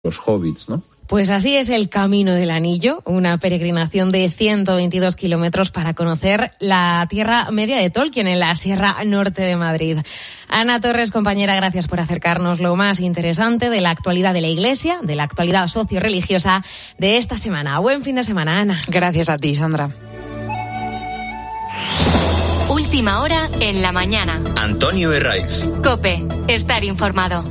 los hobbits, ¿no? Pues así es el Camino del Anillo, una peregrinación de 122 kilómetros para conocer la Tierra Media de Tolkien en la Sierra Norte de Madrid. Ana Torres, compañera, gracias por acercarnos lo más interesante de la actualidad de la Iglesia, de la actualidad socio-religiosa de esta semana. Buen fin de semana, Ana. Gracias a ti, Sandra. Última hora en la mañana. Antonio Herraiz. COPE. Estar informado.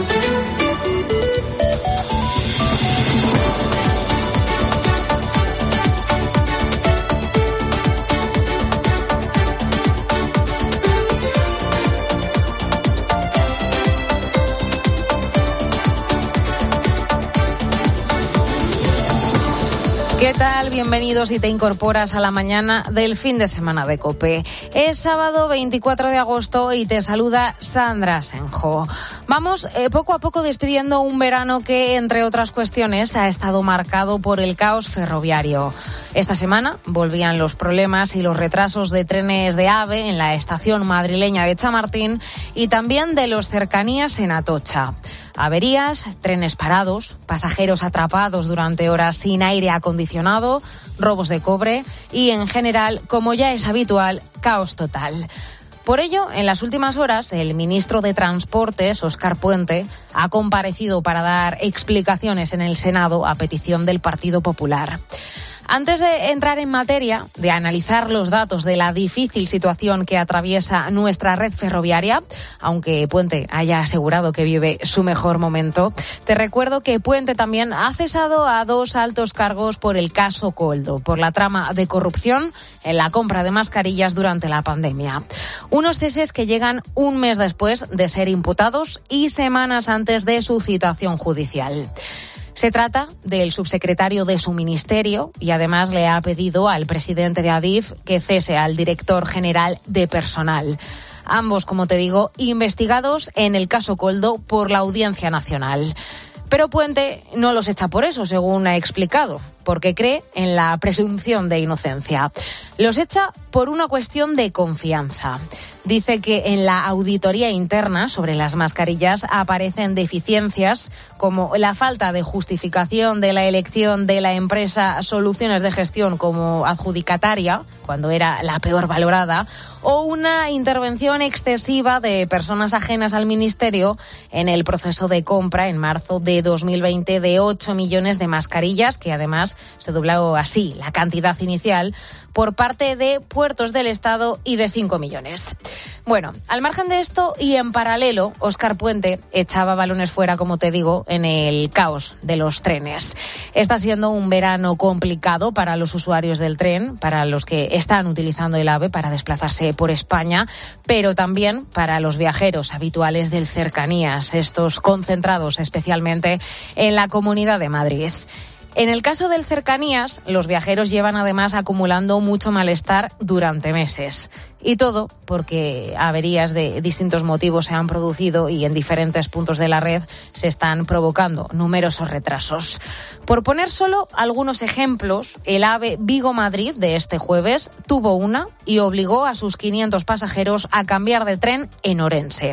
¿Qué tal? Bienvenidos si te incorporas a la mañana del fin de semana de COPE. Es sábado 24 de agosto y te saluda Sandra Senjo. Vamos poco a poco despidiendo un verano que, entre otras cuestiones, ha estado marcado por el caos ferroviario. Esta semana volvían los problemas y los retrasos de trenes de AVE en la estación madrileña de Chamartín y también de los cercanías en Atocha. Averías, trenes parados, pasajeros atrapados durante horas sin aire acondicionado, robos de cobre y, en general, como ya es habitual, caos total. Por ello, en las últimas horas, el ministro de Transportes, Óscar Puente, ha comparecido para dar explicaciones en el Senado a petición del Partido Popular. Antes de entrar en materia, de analizar los datos de la difícil situación que atraviesa nuestra red ferroviaria, aunque Puente haya asegurado que vive su mejor momento, te recuerdo que Puente también ha cesado a 2 altos cargos por el caso Koldo, por la trama de corrupción en la compra de mascarillas durante la pandemia. Unos ceses que llegan un mes después de ser imputados y semanas antes de su citación judicial. Se trata del subsecretario de su ministerio y además le ha pedido al presidente de Adif que cese al director general de personal. Ambos, como te digo, investigados en el caso Koldo por la Audiencia Nacional. Pero Puente no los echa por eso, según ha explicado, porque cree en la presunción de inocencia. Los echa por una cuestión de confianza. Dice que en la auditoría interna sobre las mascarillas aparecen deficiencias como la falta de justificación de la elección de la empresa Soluciones de Gestión como adjudicataria, cuando era la peor valorada, o una intervención excesiva de personas ajenas al Ministerio en el proceso de compra en marzo de 2020 de 8 millones de mascarillas, que además se dobló así la cantidad inicial por parte de Puertos del Estado y de 5 millones. Bueno, al margen de esto y en paralelo, Óscar Puente echaba balones fuera, como te digo, en el caos de los trenes. Está siendo un verano complicado para los usuarios del tren, para los que están utilizando el AVE para desplazarse por España, pero también para los viajeros habituales del Cercanías, estos concentrados especialmente en la Comunidad de Madrid. En el caso del Cercanías, los viajeros llevan además acumulando mucho malestar durante meses. Y todo porque averías de distintos motivos se han producido y en diferentes puntos de la red se están provocando numerosos retrasos. Por poner solo algunos ejemplos, el AVE Vigo-Madrid de este jueves tuvo una y obligó a sus 500 pasajeros a cambiar de tren en Orense.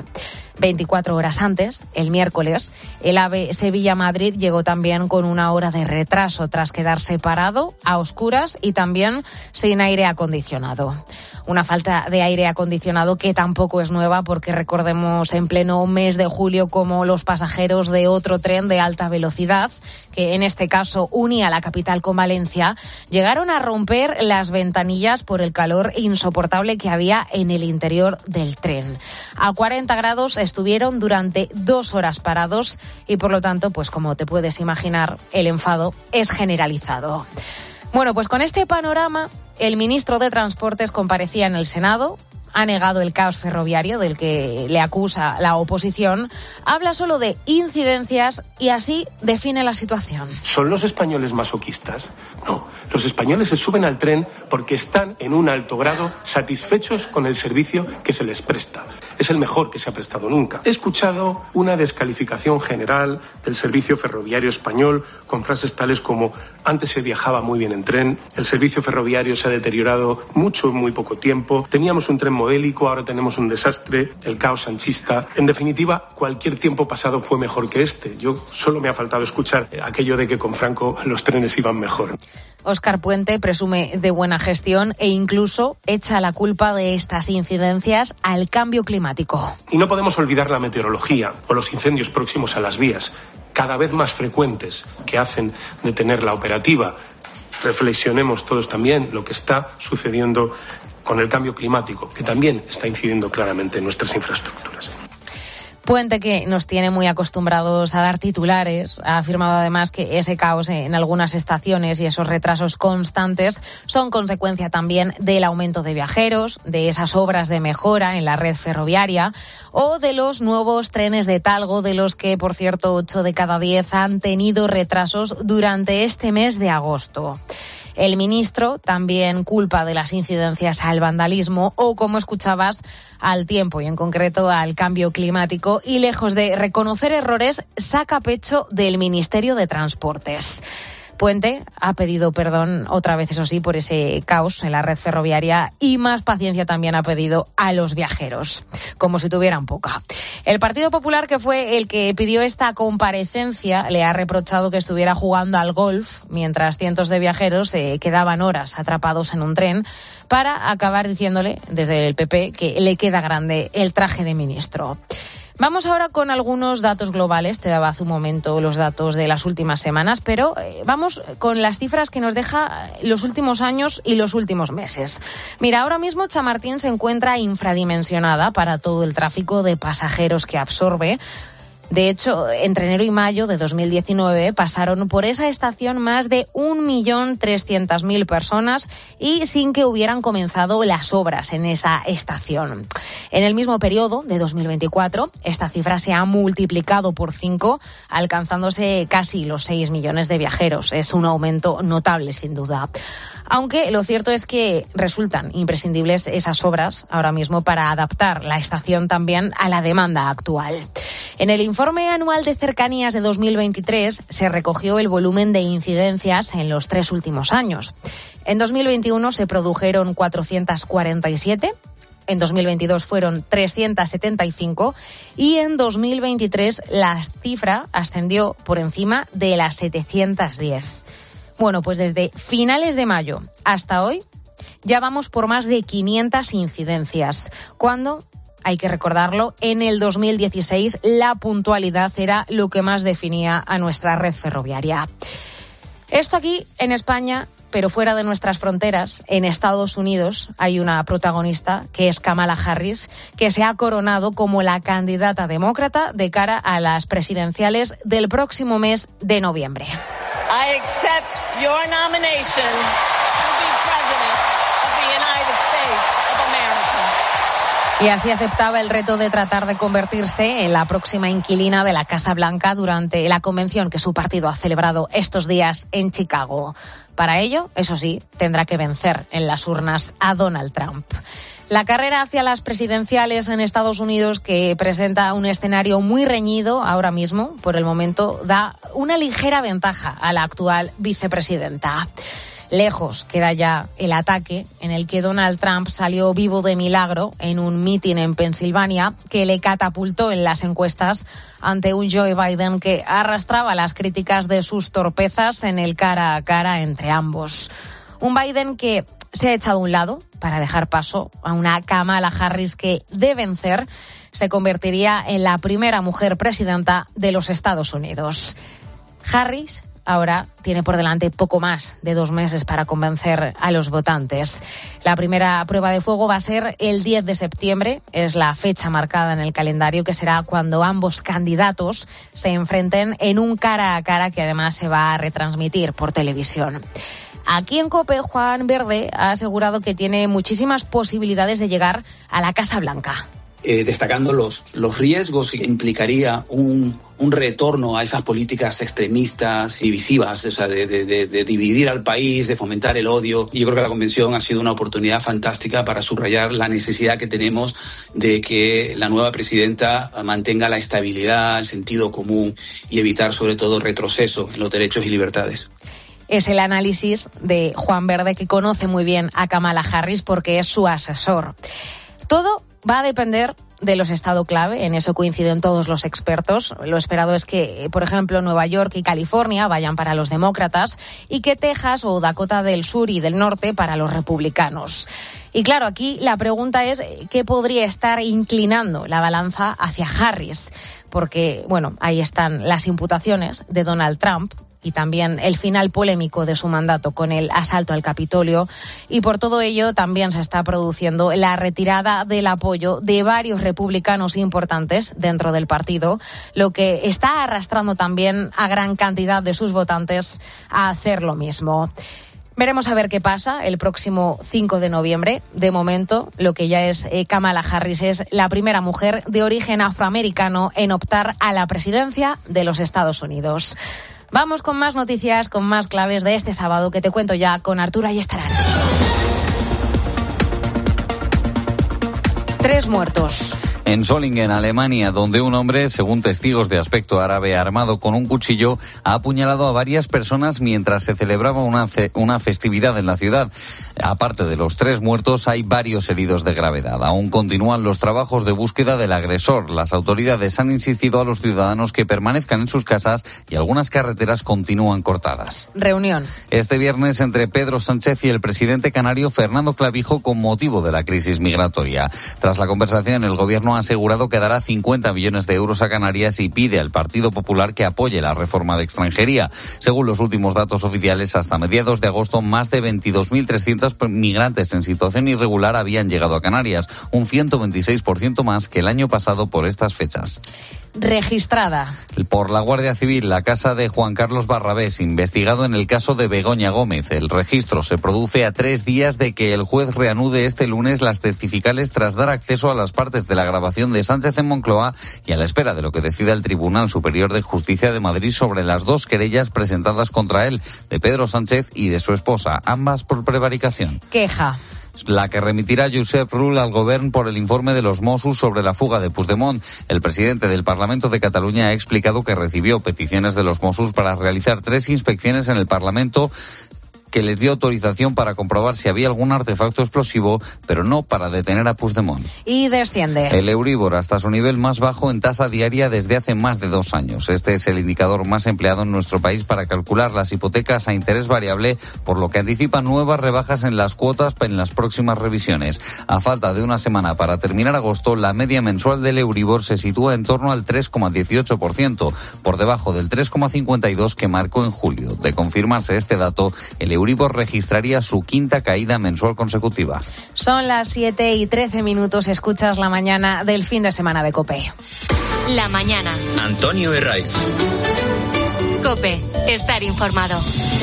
24 horas antes, el miércoles, el AVE Sevilla-Madrid llegó también con 1 hora de retraso tras quedarse parado, a oscuras y también sin aire acondicionado. Una falta de aire acondicionado que tampoco es nueva porque recordemos en pleno mes de julio como los pasajeros de otro tren de alta velocidad, que en este caso unía la capital con Valencia, llegaron a romper las ventanillas por el calor insoportable que había en el interior del tren. A 40 grados estuvieron durante 2 horas parados y por lo tanto, pues como te puedes imaginar, el enfado es generalizado. Bueno, pues con este panorama, el ministro de Transportes comparecía en el Senado, ha negado el caos ferroviario del que le acusa la oposición, habla solo de incidencias y así define la situación. ¿Son los españoles masoquistas? No, los españoles se suben al tren porque están en un alto grado satisfechos con el servicio que se les presta. es el mejor que se ha prestado nunca. He escuchado una descalificación general del servicio ferroviario español con frases tales como: antes se viajaba muy bien en tren, el servicio ferroviario se ha deteriorado mucho en muy poco tiempo, teníamos un tren modélico, ahora tenemos un desastre, el caos sanchista. En definitiva, cualquier tiempo pasado fue mejor que este. Yo solo me ha faltado escuchar aquello de que con Franco los trenes iban mejor. Óscar Puente presume de buena gestión e incluso echa la culpa de estas incidencias al cambio climático. Y no podemos olvidar la meteorología o los incendios próximos a las vías, cada vez más frecuentes, que hacen detenerla operativa. Reflexionemos todos también lo que está sucediendo con el cambio climático, que también está incidiendo claramente en nuestras infraestructuras. Puente, que nos tiene muy acostumbrados a dar titulares, ha afirmado además que ese caos en algunas estaciones y esos retrasos constantes son consecuencia también del aumento de viajeros, de esas obras de mejora en la red ferroviaria o de los nuevos trenes de Talgo, de los que, por cierto, 8 de cada 10 han tenido retrasos durante este mes de agosto. El ministro también culpa de las incidencias al vandalismo o, como escuchabas, al tiempo y en concreto al cambio climático, y lejos de reconocer errores, saca pecho del Ministerio de Transportes. Puente ha pedido perdón otra vez, eso sí, por ese caos en la red ferroviaria, y más paciencia también ha pedido a los viajeros, como si tuvieran poca. El Partido Popular, que fue el que pidió esta comparecencia, le ha reprochado que estuviera jugando al golf mientras cientos de viajeros quedaban horas atrapados en un tren, para acabar diciéndole desde el PP que le queda grande el traje de ministro. Vamos ahora con algunos datos globales. Te daba hace un momento los datos de las últimas semanas, pero vamos con las cifras que nos deja los últimos años y los últimos meses. Mira, ahora mismo Chamartín se encuentra infradimensionada para todo el tráfico de pasajeros que absorbe. De hecho, entre enero y mayo de 2019 pasaron por esa estación más de 1.300.000 personas y sin que hubieran comenzado las obras en esa estación. En el mismo periodo de 2024, esta cifra se ha multiplicado por 5, alcanzándose casi los 6 millones de viajeros. Es un aumento notable, sin duda. Aunque lo cierto es que resultan imprescindibles esas obras ahora mismo para adaptar la estación también a la demanda actual. En el informe anual de cercanías de 2023 se recogió el volumen de incidencias en los 3 últimos años. En 2021 se produjeron 447, en 2022 fueron 375 y en 2023 la cifra ascendió por encima de las 710. Bueno, pues desde finales de mayo hasta hoy ya vamos por más de 500 incidencias, cuando, hay que recordarlo, en el 2016 la puntualidad era lo que más definía a nuestra red ferroviaria. Esto aquí en España, pero fuera de nuestras fronteras, en Estados Unidos, hay una protagonista que es Kamala Harris, que se ha coronado como la candidata demócrata de cara a las presidenciales del próximo mes de noviembre. I accept your nomination to be President of the United States of America. Y así aceptaba el reto de tratar de convertirse en la próxima inquilina de la Casa Blanca durante la convención que su partido ha celebrado estos días en Chicago. Para ello, eso sí, tendrá que vencer en las urnas a Donald Trump. La carrera hacia las presidenciales en Estados Unidos, que presenta un escenario muy reñido ahora mismo, por el momento, da una ligera ventaja a la actual vicepresidenta. Lejos queda ya el ataque en el que Donald Trump salió vivo de milagro en un mitin en Pensilvania que le catapultó en las encuestas ante un Joe Biden que arrastraba las críticas de sus torpezas en el cara a cara entre ambos. Un Biden que se ha echado a un lado para dejar paso a una Kamala Harris que, de vencer, se convertiría en la primera mujer presidenta de los Estados Unidos. Harris ahora tiene por delante poco más de 2 meses para convencer a los votantes. La primera prueba de fuego va a ser el 10 de septiembre, es la fecha marcada en el calendario, que será cuando ambos candidatos se enfrenten en un cara a cara que además se va a retransmitir por televisión. Aquí en COPE, Juan Verde ha asegurado que tiene muchísimas posibilidades de llegar a la Casa Blanca. destacando los riesgos que implicaría un retorno a esas políticas extremistas y divisivas, o sea, de dividir al país, de fomentar el odio. Y yo creo que la convención ha sido una oportunidad fantástica para subrayar la necesidad que tenemos de que la nueva presidenta mantenga la estabilidad, el sentido común y evitar sobre todo retroceso en los derechos y libertades. Es el análisis de Juan Verde, que conoce muy bien a Kamala Harris porque es su asesor. Todo va a depender de los estados clave, en eso coinciden todos los expertos. Lo esperado es que, por ejemplo, Nueva York y California vayan para los demócratas y que Texas o Dakota del Sur y del Norte para los republicanos. Y claro, aquí la pregunta es ¿qué podría estar inclinando la balanza hacia Harris? Porque, bueno, ahí están las imputaciones de Donald Trump y también el final polémico de su mandato con el asalto al Capitolio. Y por todo ello también se está produciendo la retirada del apoyo de varios republicanos importantes dentro del partido, lo que está arrastrando también a gran cantidad de sus votantes a hacer lo mismo. Veremos a ver qué pasa el próximo 5 de noviembre. De momento, lo que ya es Kamala Harris es la primera mujer de origen afroamericano en optar a la presidencia de los Estados Unidos. Vamos con más noticias, con más claves de este sábado que te cuento ya con Arturo Ayestarán. 3 muertos. En Solingen, Alemania, donde un hombre, según testigos de aspecto árabe armado con un cuchillo, ha apuñalado a varias personas mientras se celebraba una festividad en la ciudad. Aparte de los 3 muertos, hay varios heridos de gravedad. Aún continúan los trabajos de búsqueda del agresor. Las autoridades han insistido a los ciudadanos que permanezcan en sus casas y algunas carreteras continúan cortadas. Reunión. Este viernes entre Pedro Sánchez y el presidente canario Fernando Clavijo con motivo de la crisis migratoria. Tras la conversación, el gobierno ha asegurado que dará 50 millones de euros a Canarias y pide al Partido Popular que apoye la reforma de extranjería. Según los últimos datos oficiales, hasta mediados de agosto, más de 22.300 migrantes en situación irregular habían llegado a Canarias, un 126% más que el año pasado por estas fechas. Registrada por la Guardia Civil la casa de Juan Carlos Barrabés, investigado en el caso de Begoña Gómez. El registro se produce a 3 días de que el juez reanude este lunes las testificales tras dar acceso a las partes de la grabación de Sánchez en Moncloa y a la espera de lo que decida el Tribunal Superior de Justicia de Madrid sobre las 2 querellas presentadas contra él, de Pedro Sánchez y de su esposa, ambas por prevaricación. Queja. La que remitirá Josep Rull al Govern por el informe de los Mossos sobre la fuga de Puigdemont. El presidente del Parlamento de Cataluña ha explicado que recibió peticiones de los Mossos para realizar 3 inspecciones en el Parlamento, que les dio autorización para comprobar si había algún artefacto explosivo, pero no para detener a Puigdemont. Y desciende. El Euribor hasta su nivel más bajo en tasa diaria desde hace más de 2 años. Este es el indicador más empleado en nuestro país para calcular las hipotecas a interés variable, por lo que anticipa nuevas rebajas en las cuotas en las próximas revisiones. A falta de una semana para terminar agosto, la media mensual del Euribor se sitúa en torno al 3,18%, por debajo del 3,52% que marcó en julio. De confirmarse este dato, el Euribor registraría su 5ª caída mensual consecutiva. Son las 7:13. Escuchas la mañana del fin de semana de COPE. La mañana. Antonio Herraiz. COPE. Estar informado.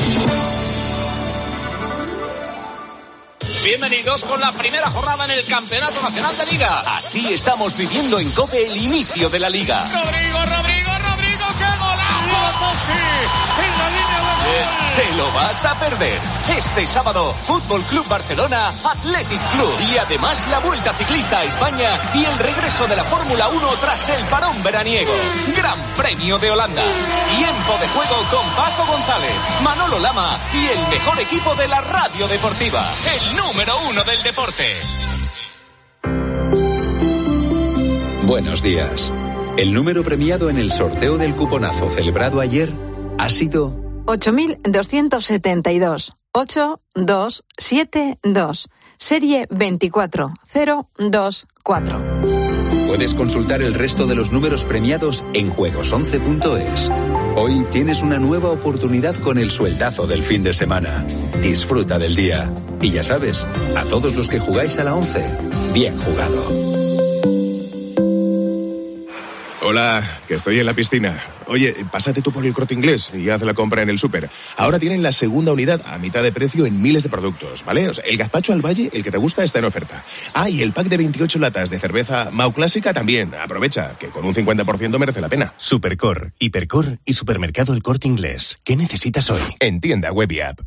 Bienvenidos con la primera jornada en el Campeonato Nacional de Liga. Así estamos viviendo en COPE el inicio de la Liga. Rodrigo, ¡qué golazo! En la línea de gol. Te lo vas a perder. Este sábado, Fútbol Club Barcelona, Athletic Club. Y además la Vuelta Ciclista a España y el regreso de la Fórmula 1 tras el parón veraniego. Gran Premio de Holanda. Tiempo de juego con Paco González, Manolo Lama y el mejor equipo de la radio deportiva. El número 1 del deporte. Buenos días. El número premiado en el sorteo del cuponazo celebrado ayer ha sido 8.272. 8272. Serie 24024. Puedes consultar el resto de los números premiados en juegos11.es. Hoy tienes una nueva oportunidad con el sueldazo del fin de semana. Disfruta del día. Y ya sabes, a todos los que jugáis a la 11, bien jugado. Hola, que estoy en la piscina. Oye, pásate tú por el Corte Inglés y haz la compra en el súper. Ahora tienen la segunda unidad a mitad de precio en miles de productos, ¿vale? O sea, el gazpacho al valle, el que te gusta, está en oferta. Ah, y el pack de 28 latas de cerveza Mau Clásica también. Aprovecha, que con un 50% merece la pena. Supercor, Hipercor y Supermercado El Corte Inglés. ¿Qué necesitas hoy? En tienda web y app.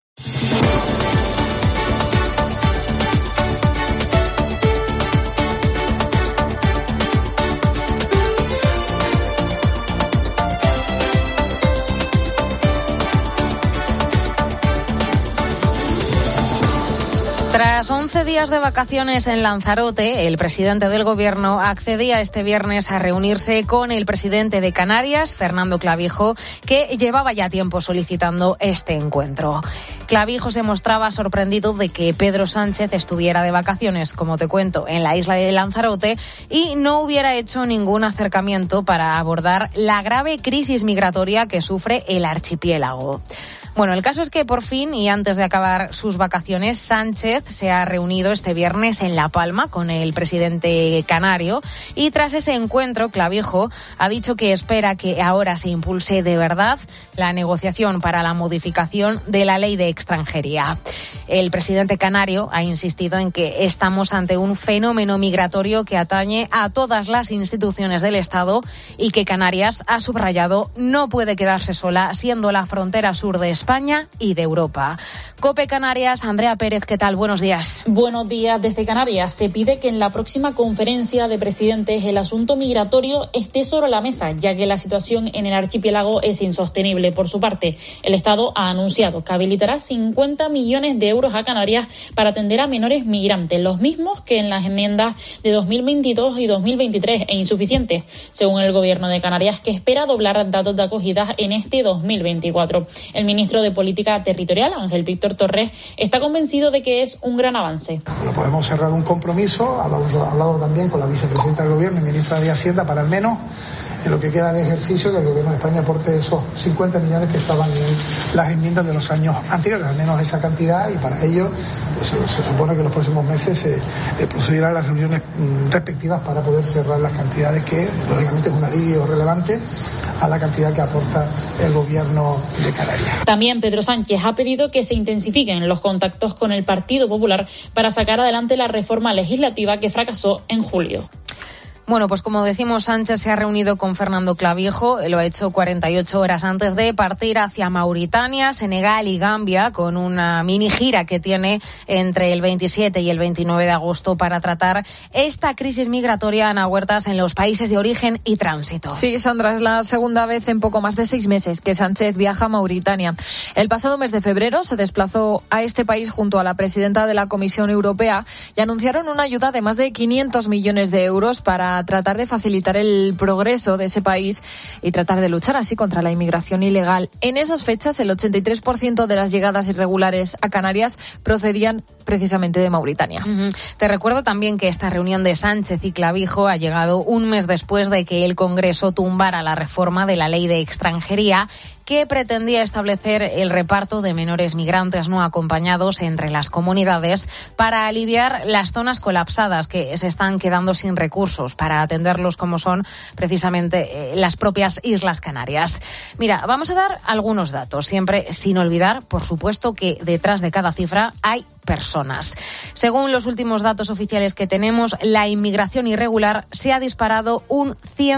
Tras 11 días de vacaciones en Lanzarote, el presidente del Gobierno accedía este viernes a reunirse con el presidente de Canarias, Fernando Clavijo, que llevaba ya tiempo solicitando este encuentro. Clavijo se mostraba sorprendido de que Pedro Sánchez estuviera de vacaciones, como te cuento, en la isla de Lanzarote y no hubiera hecho ningún acercamiento para abordar la grave crisis migratoria que sufre el archipiélago. Bueno, el caso es que por fin, y antes de acabar sus vacaciones, Sánchez se ha reunido este viernes en La Palma con el presidente canario y tras ese encuentro, Clavijo ha dicho que espera que ahora se impulse de verdad la negociación para la modificación de la ley de extranjería. El presidente canario ha insistido en que estamos ante un fenómeno migratorio que atañe a todas las instituciones del Estado y que Canarias, ha subrayado, no puede quedarse sola, siendo la frontera sur de España y de Europa. COPE Canarias, Andrea Pérez, ¿qué tal? Buenos días. Buenos días. Desde Canarias se pide que en la próxima conferencia de presidentes el asunto migratorio esté sobre la mesa, ya que la situación en el archipiélago es insostenible. Por su parte, el Estado ha anunciado que habilitará 50 millones de euros a Canarias para atender a menores migrantes, los mismos que en las enmiendas de 2022 y 2023 e insuficientes, según el Gobierno de Canarias, que espera doblar datos de acogida en este 2024. El ministro de Política Territorial, Ángel Víctor Torres, está convencido de que es un gran avance. Bueno, pues hemos cerrado un compromiso, hablado también con la vicepresidenta del Gobierno y ministra de Hacienda para al menos en lo que queda de ejercicio que el Gobierno de España aporte esos 50 millones que estaban en las enmiendas de los años anteriores, al menos esa cantidad, y para ello pues, se supone que en los próximos meses se procederá a las reuniones respectivas para poder cerrar las cantidades que, lógicamente, es un alivio relevante a la cantidad que aporta el Gobierno de Canarias. También Pedro Sánchez ha pedido que se intensifiquen los contactos con el Partido Popular para sacar adelante la reforma legislativa que fracasó en julio. Bueno, pues como decimos, Sánchez se ha reunido con Fernando Clavijo, lo ha hecho 48 horas antes de partir hacia Mauritania, Senegal y Gambia, con una mini gira que tiene entre el 27 y el 29 de agosto para tratar esta crisis migratoria, Ana Huertas, en los países de origen y tránsito. Sí, Sandra, es la segunda vez en poco más de 6 meses que Sánchez viaja a Mauritania. El pasado mes de febrero se desplazó a este país junto a la presidenta de la Comisión Europea y anunciaron una ayuda de más de 500 millones de euros para tratar de facilitar el progreso de ese país y tratar de luchar así contra la inmigración ilegal. En esas fechas, el 83% de las llegadas irregulares a Canarias procedían precisamente de Mauritania. Te recuerdo también que esta reunión de Sánchez y Clavijo ha llegado un mes después de que el Congreso tumbara la reforma de la ley de extranjería que pretendía establecer el reparto de menores migrantes no acompañados entre las comunidades para aliviar las zonas colapsadas que se están quedando sin recursos para atenderlos, como son precisamente las propias Islas Canarias. Mira, vamos a dar algunos datos, siempre sin olvidar, por supuesto, que detrás de cada cifra hay personas. Según los últimos datos oficiales que tenemos, la inmigración irregular se ha disparado un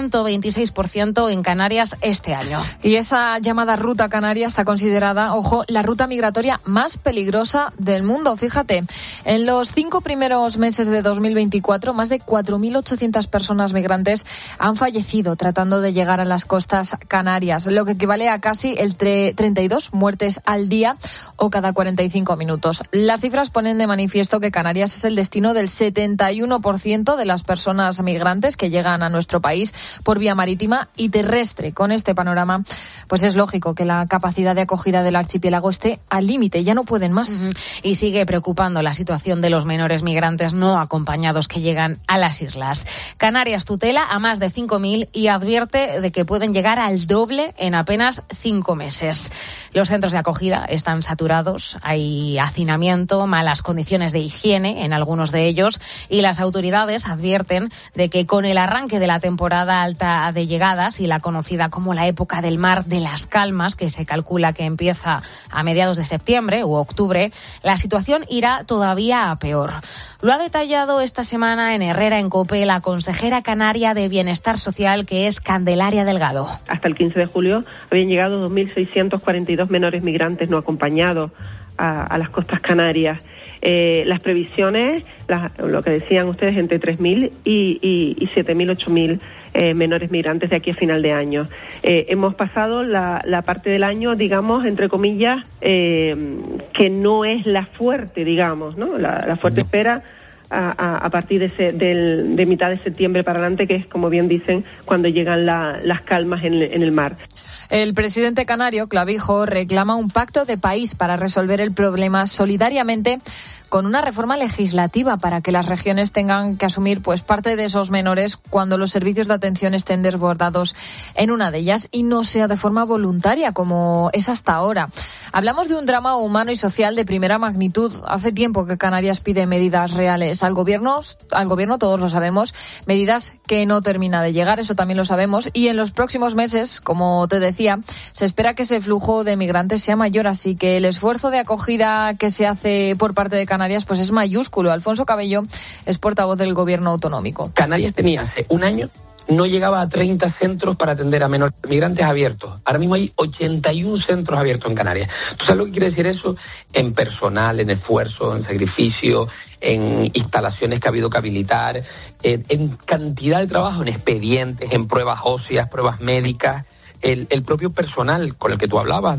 126% en Canarias este año. Y esa llamada ruta canaria está considerada, ojo, la ruta migratoria más peligrosa del mundo. Fíjate, en los 5 primeros meses de 2024, más de 4.800 personas migrantes han fallecido tratando de llegar a las costas canarias, lo que equivale a casi entre 32 muertes al día o cada 45 minutos. Las cifras ponen de manifiesto que Canarias es el destino del 71% de las personas migrantes que llegan a nuestro país por vía marítima y terrestre. Con este panorama, pues es lógico que la capacidad de acogida del archipiélago esté al límite, ya no pueden más. Y sigue preocupando la situación de los menores migrantes no acompañados que llegan a las islas. Canarias tutela a más de 5.000 y advierte de que pueden llegar al doble en apenas 5 meses. Los centros de acogida están saturados, hay hacinamiento, denunciado malas condiciones de higiene en algunos de ellos y las autoridades advierten de que con el arranque de la temporada alta de llegadas y la conocida como la época del mar de las calmas, que se calcula que empieza a mediados de septiembre u octubre, la situación irá todavía a peor. Lo ha detallado esta semana en Herrera en COPE la consejera canaria de Bienestar Social, que es Candelaria Delgado. Hasta el 15 de julio habían llegado 2.642 menores migrantes no acompañados a las costas canarias. Las previsiones, lo que decían ustedes, entre 3.000 y 7.000, 8.000 menores migrantes de aquí a final de año. Hemos pasado la parte del año, digamos, entre comillas, que no es la fuerte, digamos, ¿no? La fuerte espera a partir de mitad de septiembre para adelante, que es, como bien dicen, cuando llegan las calmas en el mar. El presidente canario, Clavijo, reclama un pacto de país para resolver el problema solidariamente, con una reforma legislativa para que las regiones tengan que asumir pues parte de esos menores cuando los servicios de atención estén desbordados en una de ellas, y no sea de forma voluntaria como es hasta ahora. Hablamos de un drama humano y social de primera magnitud. Hace tiempo que Canarias pide medidas reales al gobierno, todos lo sabemos, medidas que no termina de llegar, eso también lo sabemos, y en los próximos meses, como te decía, se espera que ese flujo de migrantes sea mayor, así que el esfuerzo de acogida que se hace por parte de Canarias pues es mayúsculo. Alfonso Cabello es portavoz del gobierno autonómico. Canarias tenía hace un año, no llegaba a 30 centros para atender a menores migrantes abiertos. Ahora mismo hay 81 centros abiertos en Canarias. ¿Tú sabes lo que quiere decir eso? En personal, en esfuerzo, en sacrificio, en instalaciones que ha habido que habilitar, en cantidad de trabajo, en expedientes, en pruebas óseas, pruebas médicas. El propio personal con el que tú hablabas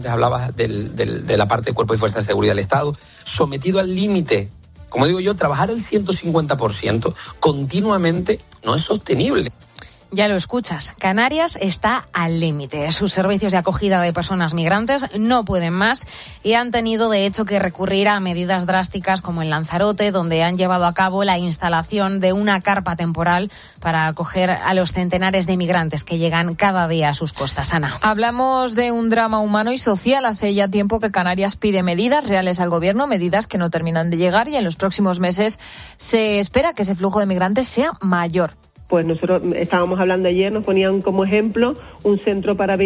de la parte de Cuerpo y Fuerza de Seguridad del Estado, sometido al límite. Como digo yo, trabajar al 150% continuamente no es sostenible. Ya lo escuchas, Canarias está al límite. Sus servicios de acogida de personas migrantes no pueden más y han tenido de hecho que recurrir a medidas drásticas como en Lanzarote, donde han llevado a cabo la instalación de una carpa temporal para acoger a los centenares de migrantes que llegan cada día a sus costas. Ana. Hablamos de un drama humano y social. Hace ya tiempo que Canarias pide medidas reales al gobierno, medidas que no terminan de llegar, y en los próximos meses se espera que ese flujo de migrantes sea mayor. Pues nosotros estábamos hablando ayer, nos ponían como ejemplo un centro para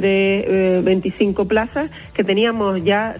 25 plazas, que teníamos ya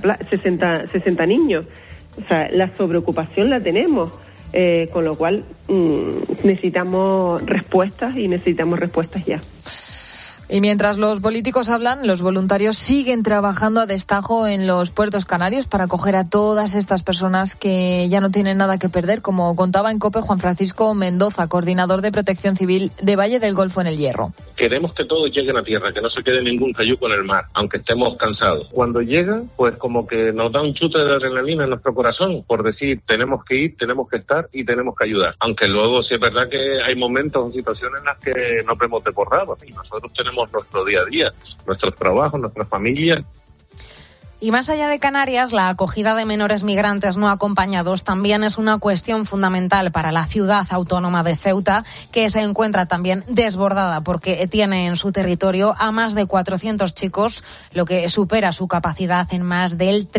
60 niños. O sea, la sobreocupación la tenemos, con lo cual necesitamos respuestas ya. Y mientras los políticos hablan, los voluntarios siguen trabajando a destajo en los puertos canarios para acoger a todas estas personas que ya no tienen nada que perder, como contaba en COPE Juan Francisco Mendoza, coordinador de Protección Civil de Valle del Golfo en El Hierro. Queremos que todos lleguen a tierra, que no se quede ningún cayuco en el mar, aunque estemos cansados. Cuando llegan, pues como que nos da un chute de adrenalina en nuestro corazón, por decir, tenemos que ir, tenemos que estar y tenemos que ayudar. Aunque luego sí es verdad que hay momentos o situaciones en las que nos vemos desbordados y nosotros tenemos nuestro día a día, nuestros trabajos, nuestras familias. Y más allá de Canarias, la acogida de menores migrantes no acompañados también es una cuestión fundamental para la ciudad autónoma de Ceuta, que se encuentra también desbordada porque tiene en su territorio a más de 400 chicos, lo que supera su capacidad en más del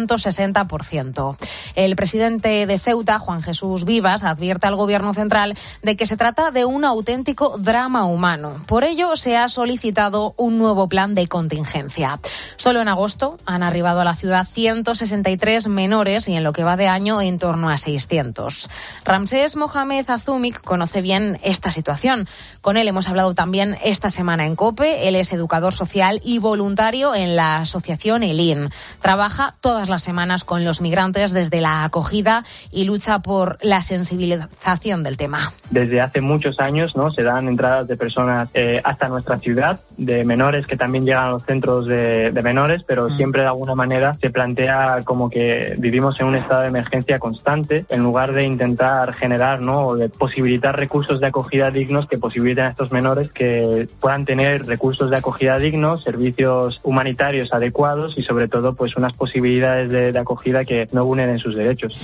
360%. El presidente de Ceuta, Juan Jesús Vivas, advierte al Gobierno central de que se trata de un auténtico drama humano. Por ello, se ha solicitado un nuevo plan de contingencia. Solo en agosto han arribado a la ciudad 163 menores y en lo que va de año en torno a 600. Ramsés Mohamed Azumik conoce bien esta situación. Con él hemos hablado también esta semana en COPE. Él es educador social y voluntario en la asociación ELIN. Trabaja todas las semanas con los migrantes desde la acogida y lucha por la sensibilización del tema. Desde hace muchos años, ¿no?, se dan entradas de personas hasta nuestra ciudad, de menores que también llegan a los centros de menores, pero siempre de alguna manera se plantea como que vivimos en un estado de emergencia constante, en lugar de intentar generar, ¿no?, o de posibilitar recursos de acogida dignos que posibiliten a estos menores que puedan tener recursos de acogida dignos, servicios humanitarios adecuados y sobre todo pues unas posibilidades de acogida que no vulneren sus derechos.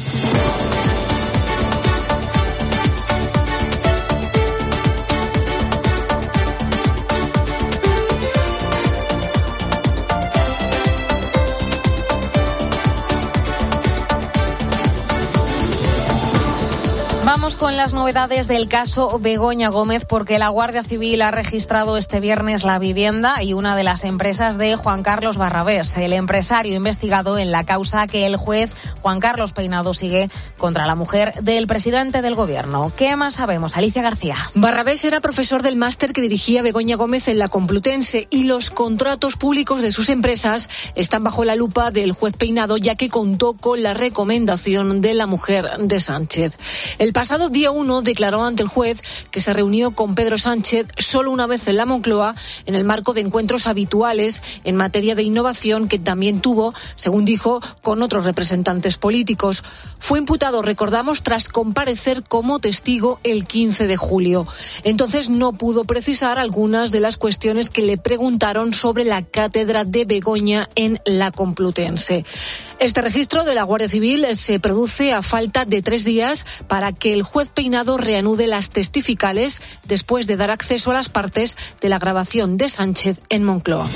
Vamos con las novedades del caso Begoña Gómez, porque la Guardia Civil ha registrado este viernes la vivienda y una de las empresas de Juan Carlos Barrabés, el empresario investigado en la causa que el juez Juan Carlos Peinado sigue contra la mujer del presidente del gobierno. ¿Qué más sabemos? Alicia García. Barrabés era profesor del máster que dirigía Begoña Gómez en la Complutense y los contratos públicos de sus empresas están bajo la lupa del juez Peinado, ya que contó con la recomendación de la mujer de Sánchez. El pasado día 1 declaró ante el juez que se reunió con Pedro Sánchez solo una vez en la Moncloa en el marco de encuentros habituales en materia de innovación que también tuvo, según dijo, con otros representantes políticos. Fue imputado, recordamos, tras comparecer como testigo el 15 de julio. Entonces no pudo precisar algunas de las cuestiones que le preguntaron sobre la cátedra de Begoña en la Complutense. Este registro de la Guardia Civil se produce a falta de 3 días para que el juez Peinado reanude las testificales después de dar acceso a las partes de la grabación de Sánchez en Moncloa.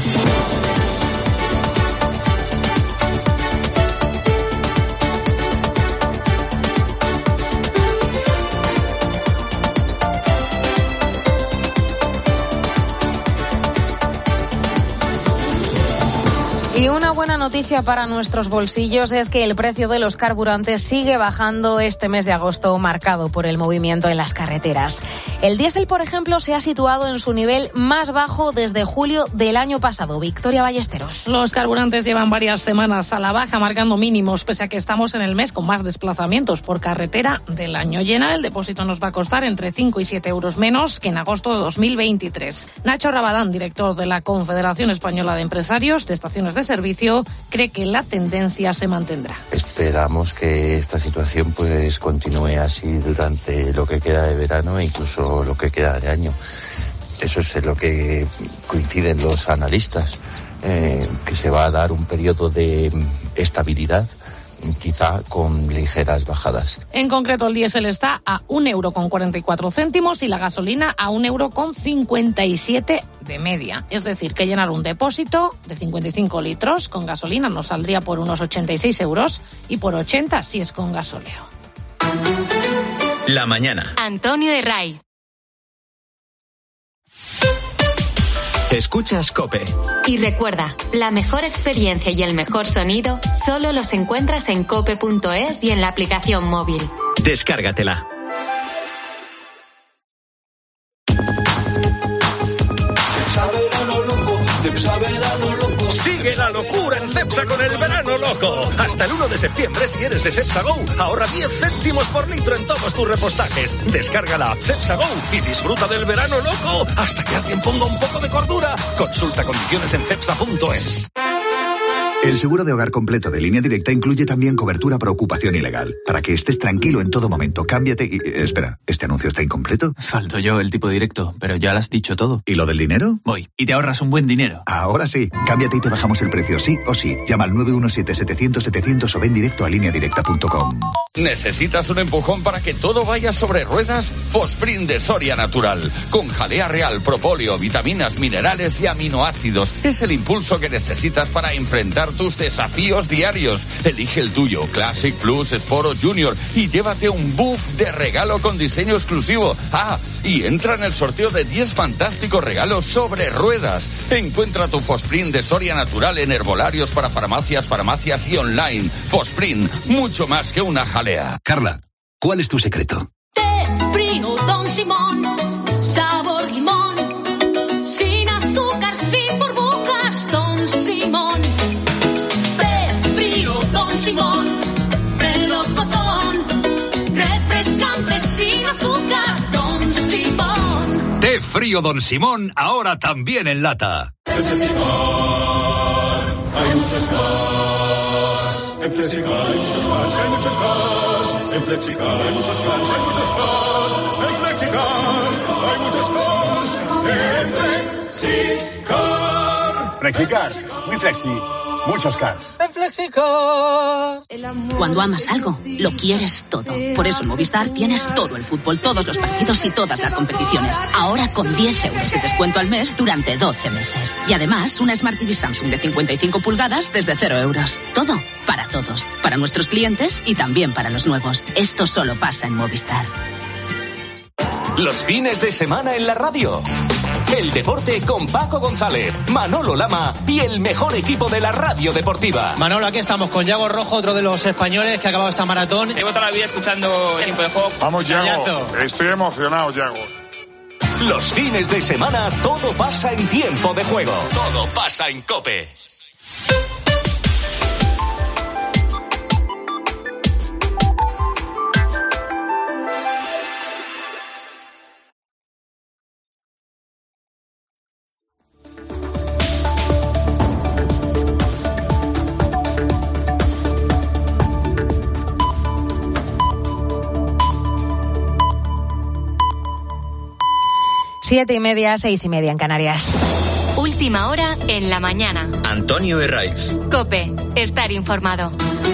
Y una buena noticia para nuestros bolsillos es que el precio de los carburantes sigue bajando este mes de agosto, marcado por el movimiento en las carreteras. El diésel, por ejemplo, se ha situado en su nivel más bajo desde julio del año pasado. Victoria Ballesteros. Los carburantes llevan varias semanas a la baja, marcando mínimos, pese a que estamos en el mes con más desplazamientos por carretera del año. Llenar el depósito nos va a costar entre 5 y 7 euros menos que en agosto de 2023. Nacho Rabadán, director de la Confederación Española de Empresarios de Estaciones de Servicio, cree que la tendencia se mantendrá. Esperamos que esta situación pues continúe así durante lo que queda de verano e incluso lo que queda de año. Eso es en lo que coinciden los analistas, que se va a dar un periodo de estabilidad, quizá con ligeras bajadas. En concreto, el diésel está a 1,44 € y la gasolina a 1,57 € de media. Es decir, que llenar un depósito de 55 litros con gasolina nos saldría por unos 86 euros y por 80 si es con gasóleo. La mañana. Antonio Herray. Escuchas COPE. Y recuerda, la mejor experiencia y el mejor sonido solo los encuentras en cope.es y en la aplicación móvil. Descárgatela. Sigue la locura en Cepsa con el verano loco. Hasta el 1 de septiembre, si eres de Cepsa Go, ahorra 10 céntimos por litro en todos tus repostajes. Descarga la Cepsa Go y disfruta del verano loco hasta que alguien ponga un poco de cordura. Consulta condiciones en cepsa.es. El seguro de hogar completo de Línea Directa incluye también cobertura por ocupación ilegal. Para que estés tranquilo en todo momento, cámbiate y... espera, ¿este anuncio está incompleto? Falto yo, el tipo directo, pero ya lo has dicho todo. ¿Y lo del dinero? Voy, y te ahorras un buen dinero. Ahora sí, cámbiate y te bajamos el precio, sí o sí. Llama al 917-700-700 o ven directo a lineadirecta.com. ¿Necesitas un empujón para que todo vaya sobre ruedas? Fosprint de Soria Natural. Con jalea real, propóleo, vitaminas, minerales y aminoácidos. Es el impulso que necesitas para enfrentar tus desafíos diarios. Elige el tuyo, Classic, Plus, Sport o Junior, y llévate un buff de regalo con diseño exclusivo. Ah, y entra en el sorteo de 10 fantásticos regalos sobre ruedas. Encuentra tu Fosprint de Soria Natural en herbolarios para farmacias y online. Fosprint, mucho más que una jalea. Carla, ¿cuál es tu secreto? Té frío Don Simón, sabor limón, sin azúcar, sin burbujas, Don Simón. Don Simón, melocotón, refrescante sin azúcar, Don Simón. Té frío Don Simón, ahora también en lata. En Flexicar hay muchos cars. En Flexicar hay muchos cars, hay muchos cars. En Flexicar hay muchos cars, hay muchos cars. En Flexicar hay muchos cars. En Flexicar. Flexicar, muy flexi. Muchos cars. En Flexicar. Cuando amas algo, lo quieres todo. Por eso en Movistar tienes todo el fútbol, todos los partidos y todas las competiciones. Ahora con 10 euros de descuento al mes durante 12 meses. Y además, una Smart TV Samsung de 55 pulgadas desde 0 euros. Todo para todos. Para nuestros clientes y también para los nuevos. Esto solo pasa en Movistar. Los fines de semana en la radio. El deporte con Paco González, Manolo Lama y el mejor equipo de la radio deportiva. Manolo, aquí estamos con Yago Rojo, otro de los españoles que ha acabado esta maratón. Llevo toda la vida escuchando el tiempo de juego. Vamos, Yago. Estoy emocionado, Yago. Los fines de semana todo pasa en tiempo de juego. Todo pasa en COPE. Siete y media, 6:30 en Canarias. Última hora en la mañana. Antonio Herraiz. COPE. Estar informado.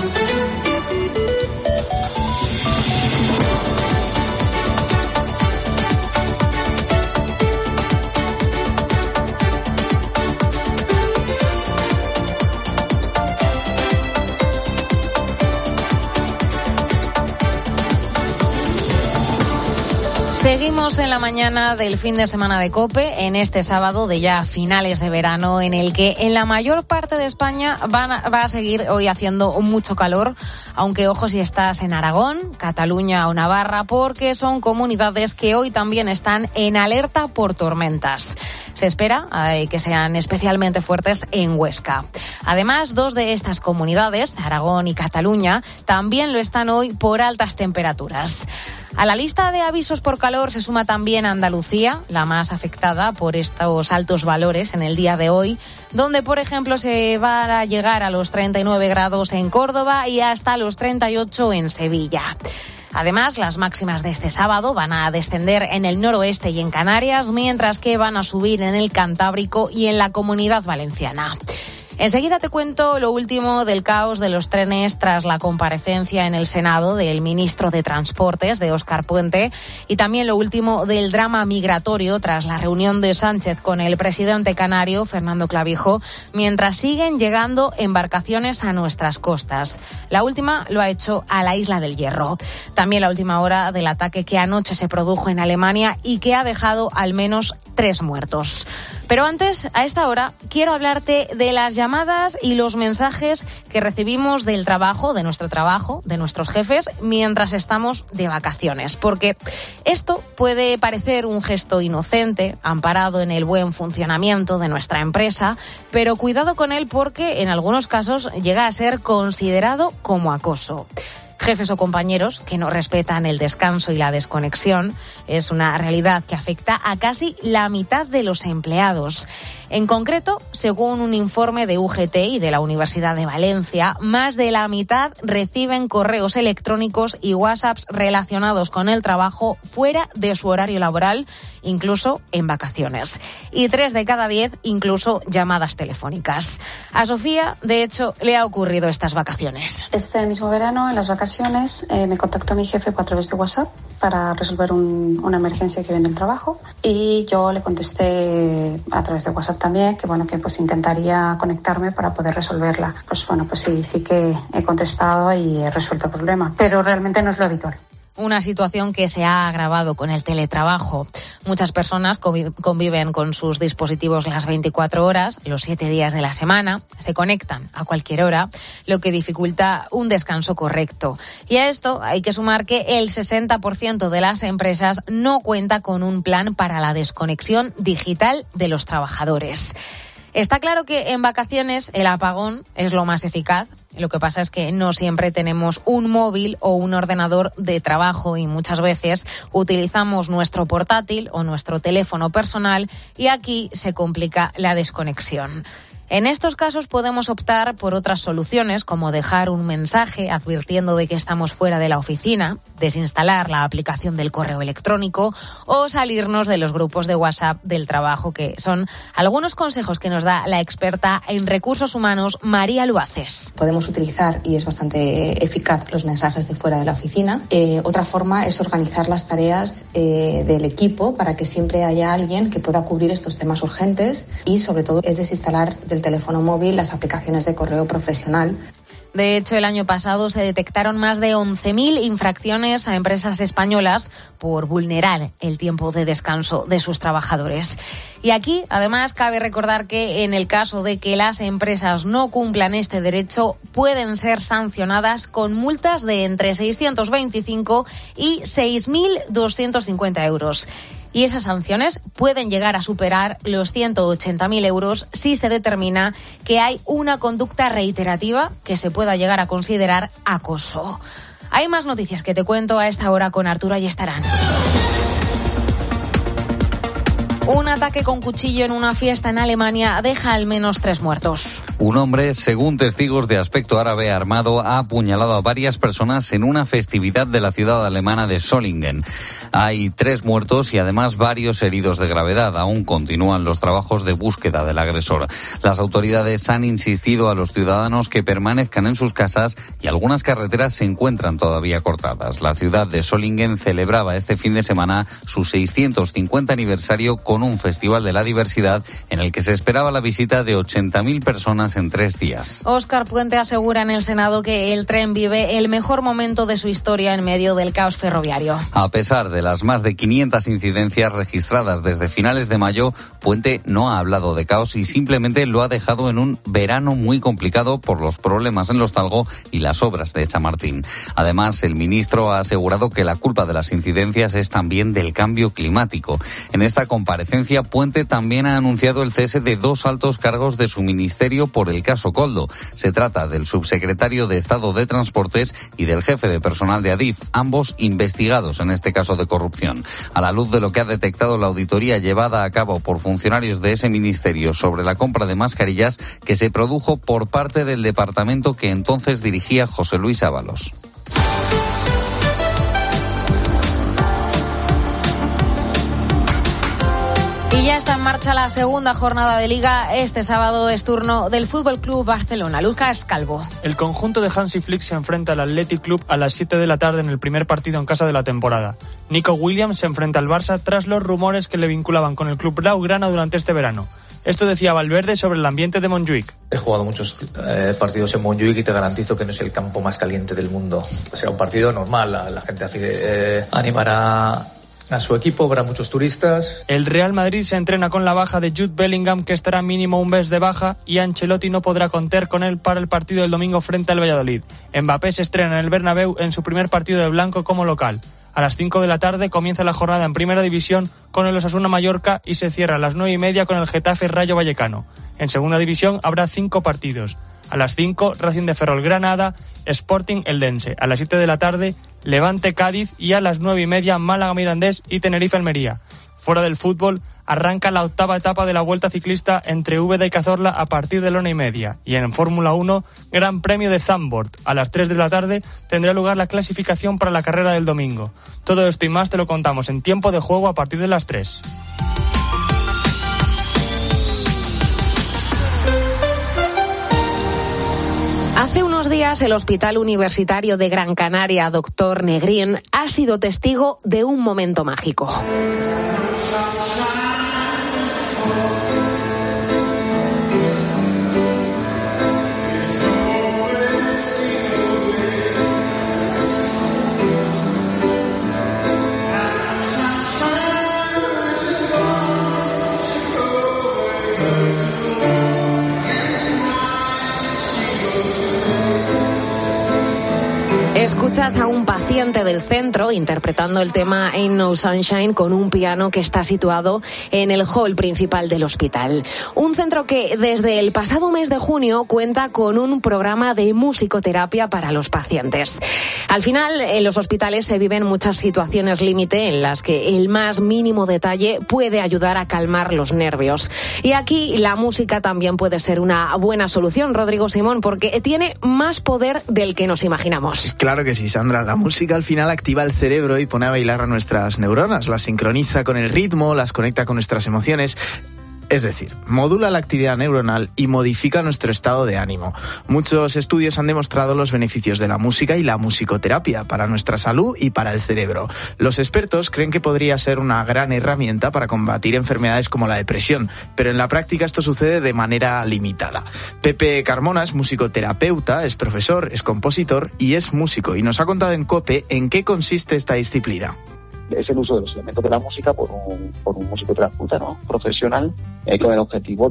Seguimos en la mañana del fin de semana de COPE, en este sábado de ya finales de verano, en el que en la mayor parte de España va a seguir hoy haciendo mucho calor, aunque ojo si estás en Aragón, Cataluña o Navarra, porque son comunidades que hoy también están en alerta por tormentas. Se espera que sean especialmente fuertes en Huesca. Además, dos de estas comunidades, Aragón y Cataluña, también lo están hoy por altas temperaturas. A la lista de avisos por calor se suma también Andalucía, la más afectada por estos altos valores en el día de hoy, donde, por ejemplo, se va a llegar a los 39 grados en Córdoba y hasta los 38 en Sevilla. Además, las máximas de este sábado van a descender en el noroeste y en Canarias, mientras que van a subir en el Cantábrico y en la Comunidad Valenciana. Enseguida te cuento lo último del caos de los trenes tras la comparecencia en el Senado del ministro de Transportes, de Óscar Puente, y también lo último del drama migratorio tras la reunión de Sánchez con el presidente canario, Fernando Clavijo, mientras siguen llegando embarcaciones a nuestras costas. La última lo ha hecho a la Isla del Hierro. También la última hora del ataque que anoche se produjo en Alemania y que ha dejado al menos 3 muertos. Pero antes, a esta hora, quiero hablarte de las llamadas y los mensajes que recibimos del trabajo, de nuestros jefes, mientras estamos de vacaciones. Porque esto puede parecer un gesto inocente, amparado en el buen funcionamiento de nuestra empresa, pero cuidado con él porque en algunos casos llega a ser considerado como acoso. Jefes o compañeros que no respetan el descanso y la desconexión es una realidad que afecta a casi la mitad de los empleados. En concreto, según un informe de UGT y de la Universidad de Valencia, más de la mitad reciben correos electrónicos y WhatsApps relacionados con el trabajo fuera de su horario laboral, incluso en vacaciones. Y 3 de cada 10 incluso llamadas telefónicas. A Sofía, de hecho, le ha ocurrido estas vacaciones. Este mismo verano, en las vacaciones, me contactó mi jefe a través de WhatsApp para resolver una emergencia que viene del trabajo, y yo le contesté a través de WhatsApp también que pues intentaría conectarme para poder resolverla. Pues sí que he contestado y he resuelto el problema, pero realmente no es lo habitual. Una situación que se ha agravado con el teletrabajo. Muchas personas conviven con sus dispositivos las 24 horas, los 7 días de la semana, se conectan a cualquier hora, lo que dificulta un descanso correcto. Y a esto hay que sumar que el 60% de las empresas no cuenta con un plan para la desconexión digital de los trabajadores. Está claro que en vacaciones el apagón es lo más eficaz. Lo que pasa es que no siempre tenemos un móvil o un ordenador de trabajo y muchas veces utilizamos nuestro portátil o nuestro teléfono personal y aquí se complica la desconexión. En estos casos podemos optar por otras soluciones, como dejar un mensaje advirtiendo de que estamos fuera de la oficina, desinstalar la aplicación del correo electrónico o salirnos de los grupos de WhatsApp del trabajo, que son algunos consejos que nos da la experta en recursos humanos, María Luaces. Podemos utilizar, y es bastante eficaz, los mensajes de fuera de la oficina. Otra forma es organizar las tareas del equipo para que siempre haya alguien que pueda cubrir estos temas urgentes, y sobre todo es desinstalar del teléfono móvil las aplicaciones de correo profesional. De hecho, el año pasado se detectaron más de 11.000 infracciones a empresas españolas por vulnerar el tiempo de descanso de sus trabajadores. Y aquí, además, cabe recordar que en el caso de que las empresas no cumplan este derecho, pueden ser sancionadas con multas de entre 625 y 6.250 euros. Y esas sanciones pueden llegar a superar los 180.000 euros si se determina que hay una conducta reiterativa que se pueda llegar a considerar acoso. Hay más noticias que te cuento a esta hora con Arturo Ayestarán. Un ataque con cuchillo en una fiesta en Alemania deja al menos 3 muertos. Un hombre, según testigos de aspecto árabe armado, ha apuñalado a varias personas en una festividad de la ciudad alemana de Solingen. Hay 3 muertos y además varios heridos de gravedad. Aún continúan los trabajos de búsqueda del agresor. Las autoridades han insistido a los ciudadanos que permanezcan en sus casas y algunas carreteras se encuentran todavía cortadas. La ciudad de Solingen celebraba este fin de semana su 650 aniversario con un festival de la diversidad en el que se esperaba la visita de 80.000 personas en 3 días. Óscar Puente asegura en el Senado que el tren vive el mejor momento de su historia en medio del caos ferroviario. A pesar de las más de 500 incidencias registradas desde finales de mayo, Puente no ha hablado de caos y simplemente lo ha dejado en un verano muy complicado por los problemas en Los Talgo y las obras de Chamartín. Además, el ministro ha asegurado que la culpa de las incidencias es también del cambio climático. En esta comparecencia, Puente también ha anunciado el cese de 2 altos cargos de su ministerio por el caso Koldo. Se trata del subsecretario de Estado de Transportes y del jefe de personal de Adif, ambos investigados en este caso de corrupción. A la luz de lo que ha detectado la auditoría llevada a cabo por funcionarios de ese ministerio sobre la compra de mascarillas que se produjo por parte del departamento que entonces dirigía José Luis Ábalos. Y ya está en marcha la segunda jornada de Liga. Este sábado es turno del Fútbol Club Barcelona. Lucas Calvo. El conjunto de Hansi Flick se enfrenta al Athletic Club a las 7 de la tarde en el primer partido en casa de la temporada. Nico Williams se enfrenta al Barça tras los rumores que le vinculaban con el club blaugrana durante este verano. Esto decía Valverde sobre el ambiente de Montjuïc. He jugado muchos partidos en Montjuïc y te garantizo que no es el campo más caliente del mundo. Será un partido normal, la gente animará a su equipo, habrá muchos turistas. El Real Madrid se entrena con la baja de Jude Bellingham, que estará mínimo un mes de baja, y Ancelotti no podrá contar con él para el partido del domingo frente al Valladolid. Mbappé se estrena en el Bernabéu en su primer partido de blanco como local. A las 5 de la tarde comienza la jornada en Primera División con el Osasuna Mallorca y se cierra a las 9:30 con el Getafe Rayo Vallecano. En Segunda División habrá 5 partidos. A las 5, Racing de Ferrol Granada, Sporting Eldense. A las 7 de la tarde, Levante Cádiz y a las 9:30, Málaga Mirandés y Tenerife Almería. Fuera del fútbol, arranca la 8ª etapa de la Vuelta Ciclista entre Úbeda y Cazorla a partir de la 1:30. Y en Fórmula 1, Gran Premio de Zandvoort. A las 3 de la tarde tendrá lugar la clasificación para la carrera del domingo. Todo esto y más te lo contamos en Tiempo de Juego a partir de las 3. Hace unos días el Hospital Universitario de Gran Canaria, Dr. Negrín, ha sido testigo de un momento mágico. Escuchas a un paciente del centro interpretando el tema Ain't No Sunshine con un piano que está situado en el hall principal del hospital. Un centro que desde el pasado mes de junio cuenta con un programa de musicoterapia para los pacientes. Al final, en los hospitales se viven muchas situaciones límite en las que el más mínimo detalle puede ayudar a calmar los nervios. Y aquí la música también puede ser una buena solución, Rodrigo Simón, porque tiene más poder del que nos imaginamos. Claro que sí, Sandra. La música al final activa el cerebro y pone a bailar a nuestras neuronas, las sincroniza con el ritmo, las conecta con nuestras emociones. Es decir, modula la actividad neuronal y modifica nuestro estado de ánimo. Muchos estudios han demostrado los beneficios de la música y la musicoterapia para nuestra salud y para el cerebro. Los expertos creen que podría ser una gran herramienta para combatir enfermedades como la depresión, pero en la práctica esto sucede de manera limitada. Pepe Carmona es musicoterapeuta, es profesor, es compositor y es músico, y nos ha contado en COPE en qué consiste esta disciplina. Es el uso de los elementos de la música por un musicoterapeuta, ¿no?, profesional, con el objetivo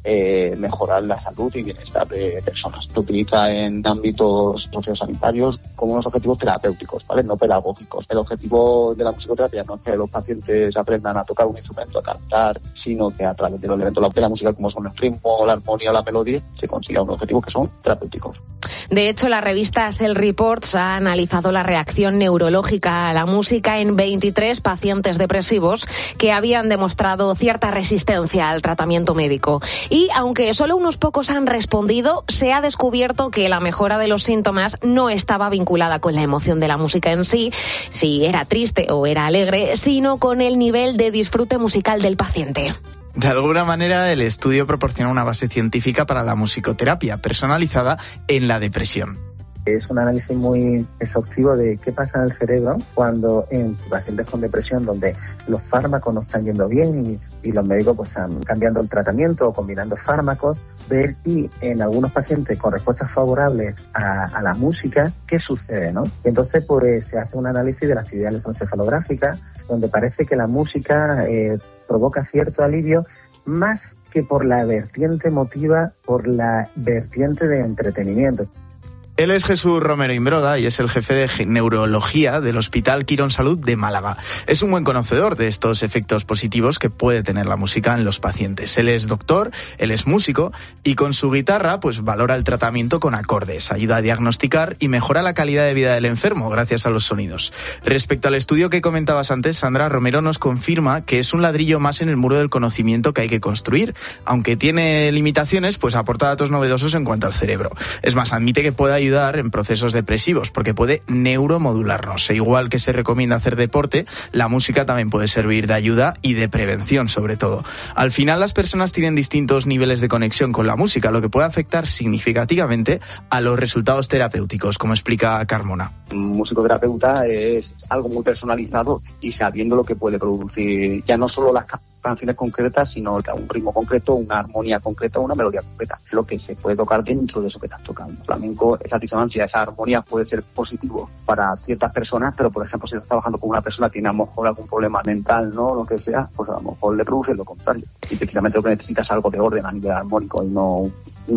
de mejorar la salud y bienestar de personas. Lo utiliza en ámbitos sociosanitarios con unos objetivos terapéuticos, ¿vale?, no pedagógicos. El objetivo de la musicoterapia no es que los pacientes aprendan a tocar un instrumento, a cantar, sino que a través de los elementos de la música, como son el ritmo, la armonía o la melodía, se consiga unos objetivos que son terapéuticos. De hecho, la revista Cell Reports ha analizado la reacción neurológica a la música en 23 pacientes depresivos que habían demostrado cierta resistencia al tratamiento médico. Y aunque solo unos pocos han respondido, se ha descubierto que la mejora de los síntomas no estaba vinculada con la emoción de la música en sí, si era triste o era alegre, sino con el nivel de disfrute musical del paciente. De alguna manera, el estudio proporciona una base científica para la musicoterapia personalizada en la depresión. Es un análisis muy exhaustivo de qué pasa en el cerebro cuando en pacientes con depresión, donde los fármacos no están yendo bien y los médicos pues están cambiando el tratamiento o combinando fármacos, ver y en algunos pacientes con respuestas favorables a la música, ¿qué sucede, no? Entonces pues se hace un análisis de la actividad electroencefalográfica, donde parece que la música provoca cierto alivio, más que por la vertiente emotiva, por la vertiente de entretenimiento. Él es Jesús Romero Imbroda y es el jefe de neurología del Hospital Quirón Salud de Málaga. Es un buen conocedor de estos efectos positivos que puede tener la música en los pacientes. Él es doctor, él es músico y con su guitarra pues valora el tratamiento con acordes, ayuda a diagnosticar y mejora la calidad de vida del enfermo gracias a los sonidos. Respecto al estudio que comentabas antes, Sandra, Romero nos confirma que es un ladrillo más en el muro del conocimiento que hay que construir. Aunque tiene limitaciones, pues aporta datos novedosos en cuanto al cerebro. Es más, admite que puede ayudar en procesos depresivos porque puede neuromodularnos. E igual que se recomienda hacer deporte, la música también puede servir de ayuda y de prevención, sobre todo. Al final, las personas tienen distintos niveles de conexión con la música, lo que puede afectar significativamente a los resultados terapéuticos, como explica Carmona. Un musicoterapeuta es algo muy personalizado y sabiendo lo que puede producir, ya no solo las canciones concretas, sino un ritmo concreto, una armonía concreta, una melodía concreta, lo que se puede tocar dentro de eso que estás tocando. El flamenco, esa disonancia, esa armonía puede ser positivo para ciertas personas, pero por ejemplo si estás trabajando con una persona que tiene a lo mejor algún problema mental, ¿no?, lo que sea, pues a lo mejor le produce lo contrario. Y precisamente lo que necesitas es algo de orden a nivel armónico y no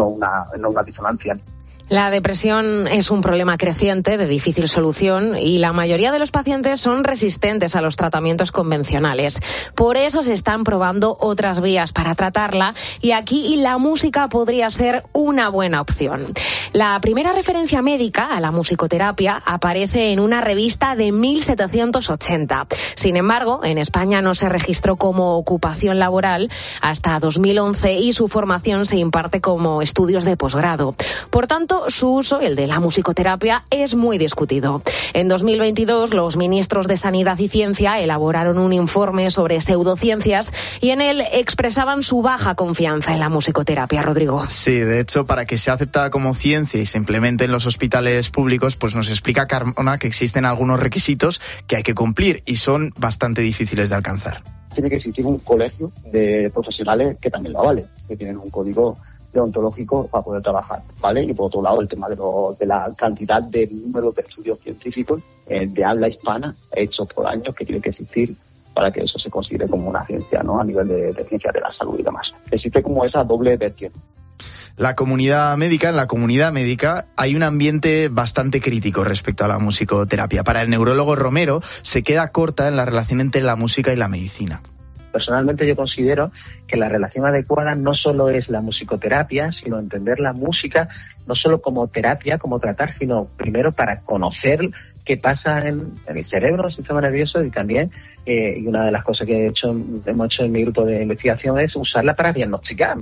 una disonancia. La depresión es un problema creciente de difícil solución y la mayoría de los pacientes son resistentes a los tratamientos convencionales. Por eso se están probando otras vías para tratarla y aquí la música podría ser una buena opción. La primera referencia médica a la musicoterapia aparece en una revista de 1780. Sin embargo, en España no se registró como ocupación laboral hasta 2011 y su formación se imparte como estudios de posgrado. Por tanto, su uso, el de la musicoterapia, es muy discutido. En 2022, los ministros de Sanidad y Ciencia elaboraron un informe sobre pseudociencias y en él expresaban su baja confianza en la musicoterapia, Rodrigo. Sí, de hecho, para que sea aceptada como ciencia y se implemente en los hospitales públicos, pues nos explica Carmona que existen algunos requisitos que hay que cumplir y son bastante difíciles de alcanzar. Tiene que existir un colegio de profesionales que también lo avale, que tienen un código deontológico para poder trabajar, ¿vale? Y por otro lado, el tema de la cantidad de números de estudios científicos de habla hispana hechos por años que tiene que existir para que eso se considere como una ciencia, ¿no?, a nivel de ciencia de la salud y demás. Existe como esa doble vertiente. En la comunidad médica hay un ambiente bastante crítico respecto a la musicoterapia. Para el neurólogo Romero se queda corta en la relación entre la música y la medicina. Personalmente yo considero que la relación adecuada no solo es la musicoterapia, sino entender la música no solo como terapia, como tratar, sino primero para conocer qué pasa en el cerebro, en el sistema nervioso y también, y una de las cosas que hemos hecho en mi grupo de investigación es usarla para diagnosticar.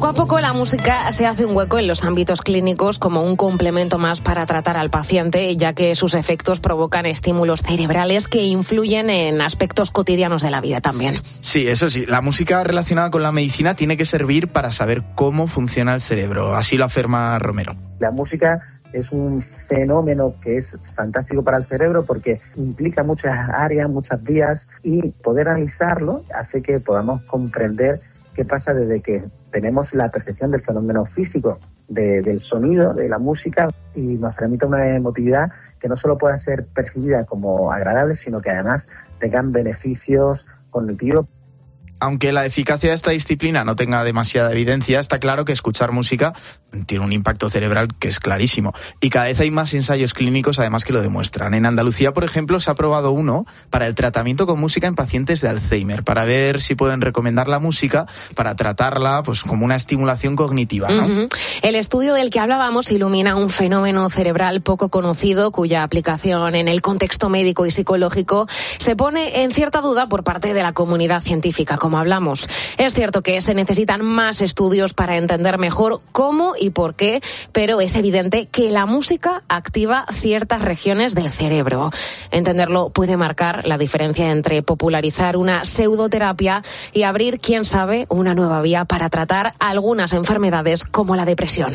a poco la música se hace un hueco en los ámbitos clínicos como un complemento más para tratar al paciente, ya que sus efectos provocan estímulos cerebrales que influyen en aspectos cotidianos de la vida también. Sí, eso sí, la música relacionada con la medicina tiene que servir para saber cómo funciona el cerebro, así lo afirma Romero. La música es un fenómeno que es fantástico para el cerebro porque implica muchas áreas, muchas vías, y poder analizarlo hace que podamos comprender qué pasa desde que tenemos la percepción del fenómeno físico del sonido, de la música, y nos transmite una emotividad que no solo pueda ser percibida como agradable, sino que además tengan beneficios cognitivos. Aunque la eficacia de esta disciplina no tenga demasiada evidencia, está claro que escuchar música tiene un impacto cerebral que es clarísimo. Y cada vez hay más ensayos clínicos además que lo demuestran. En Andalucía, por ejemplo, se ha aprobado uno para el tratamiento con música en pacientes de Alzheimer, para ver si pueden recomendar la música para tratarla pues como una estimulación cognitiva, ¿no? Uh-huh. El estudio del que hablábamos ilumina un fenómeno cerebral poco conocido, cuya aplicación en el contexto médico y psicológico se pone en cierta duda por parte de la comunidad científica, como hablamos. Es cierto que se necesitan más estudios para entender mejor cómo y por qué, pero es evidente que la música activa ciertas regiones del cerebro. Entenderlo puede marcar la diferencia entre popularizar una pseudoterapia y abrir, quién sabe, una nueva vía para tratar algunas enfermedades como la depresión.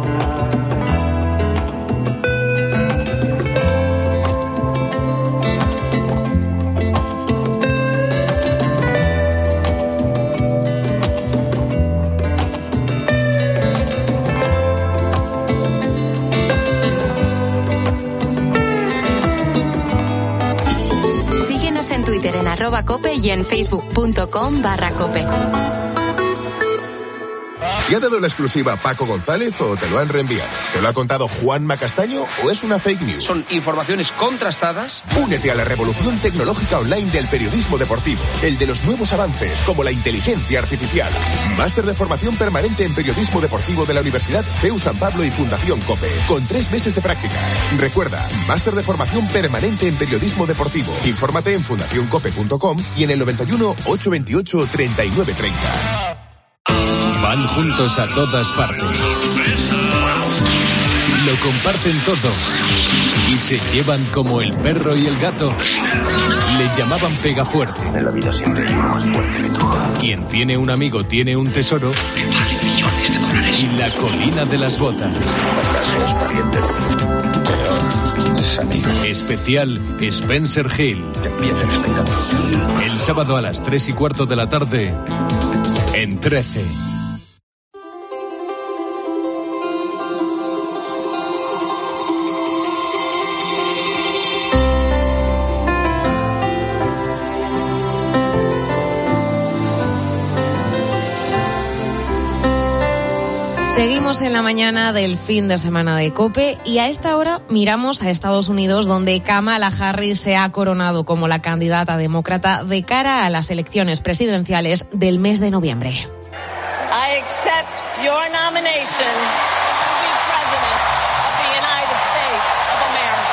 En Twitter en @cope y en facebook.com/cope. ¿Te ha dado la exclusiva Paco González o te lo han reenviado? ¿Te lo ha contado Juanma Castaño o es una fake news? Son informaciones contrastadas. Únete a la revolución tecnológica online del periodismo deportivo, el de los nuevos avances como la inteligencia artificial. Máster de formación permanente en periodismo deportivo de la Universidad CEU San Pablo y Fundación COPE, con 3 meses de prácticas. Recuerda, máster de formación permanente en periodismo deportivo. Infórmate en fundacioncope.com y en el 91 828 3930. Van juntos a todas partes. Lo comparten todo. Y se llevan como el perro y el gato. Le llamaban Pegafuerte. En la vida siempre hay uno más fuerte que tú. Quien tiene un amigo tiene un tesoro. Millones de dólares. Y la colina de las botas. ¿Acaso es pariente? Pero es amigo. Especial Spencer Hill. Que empiece el espectáculo. El sábado a las 3:15 de la tarde en 13. Seguimos en la mañana del fin de semana de COPE y a esta hora miramos a Estados Unidos, donde Kamala Harris se ha coronado como la candidata demócrata de cara a las elecciones presidenciales del mes de noviembre. I accept your nomination to be president of the United States of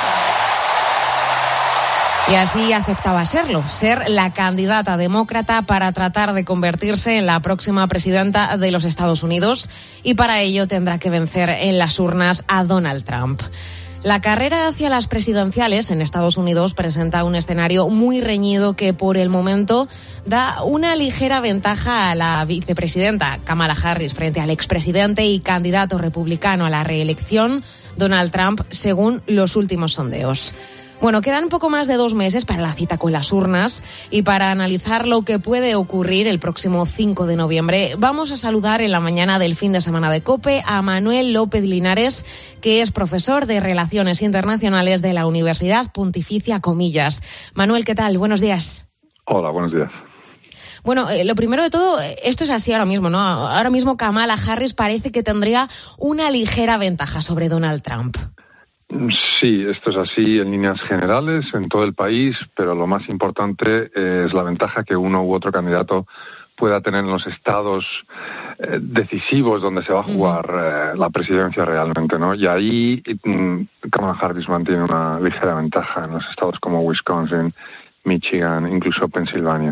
America. Y así aceptaba serlo, ser la candidata demócrata para tratar de convertirse en la próxima presidenta de los Estados Unidos, y para ello tendrá que vencer en las urnas a Donald Trump. La carrera hacia las presidenciales en Estados Unidos presenta un escenario muy reñido que por el momento da una ligera ventaja a la vicepresidenta Kamala Harris frente al expresidente y candidato republicano a la reelección Donald Trump, según los últimos sondeos. Bueno, quedan poco más de 2 meses para la cita con las urnas, y para analizar lo que puede ocurrir el próximo 5 de noviembre, vamos a saludar en la mañana del fin de semana de COPE a Manuel López Linares, que es profesor de Relaciones Internacionales de la Universidad Pontificia Comillas. Manuel, ¿qué tal? Buenos días. Hola, buenos días. Bueno, lo primero de todo, esto es así ahora mismo, ¿no? Ahora mismo Kamala Harris parece que tendría una ligera ventaja sobre Donald Trump. Sí, esto es así en líneas generales en todo el país, pero lo más importante es la ventaja que uno u otro candidato pueda tener en los estados decisivos donde se va a jugar la presidencia realmente, ¿no? Y ahí Kamala Harris mantiene una ligera ventaja en los estados como Wisconsin, Michigan, incluso Pensilvania.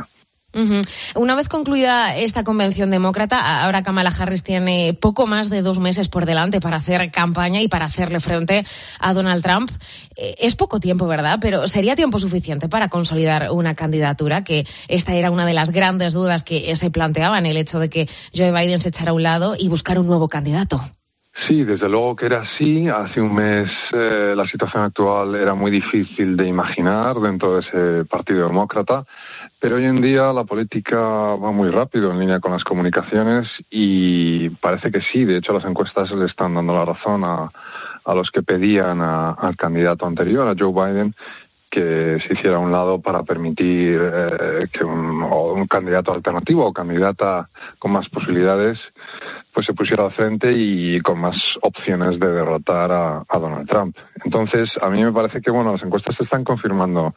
Una vez concluida esta convención demócrata, ahora Kamala Harris tiene poco más de 2 meses por delante para hacer campaña y para hacerle frente a Donald Trump. Es poco tiempo, ¿verdad? Pero ¿sería tiempo suficiente para consolidar una candidatura? Que esta era una de las grandes dudas que se planteaban, el hecho de que Joe Biden se echara a un lado y buscar un nuevo candidato. Sí, desde luego que era así. Hace un mes la situación actual era muy difícil de imaginar dentro de ese Partido Demócrata, pero hoy en día la política va muy rápido en línea con las comunicaciones y parece que sí. De hecho, las encuestas le están dando la razón a los que pedían al candidato anterior, a Joe Biden, que se hiciera a un lado para permitir que un candidato alternativo o candidata con más posibilidades pues se pusiera al frente y con más opciones de derrotar a Donald Trump. Entonces, a mí me parece que las encuestas están confirmando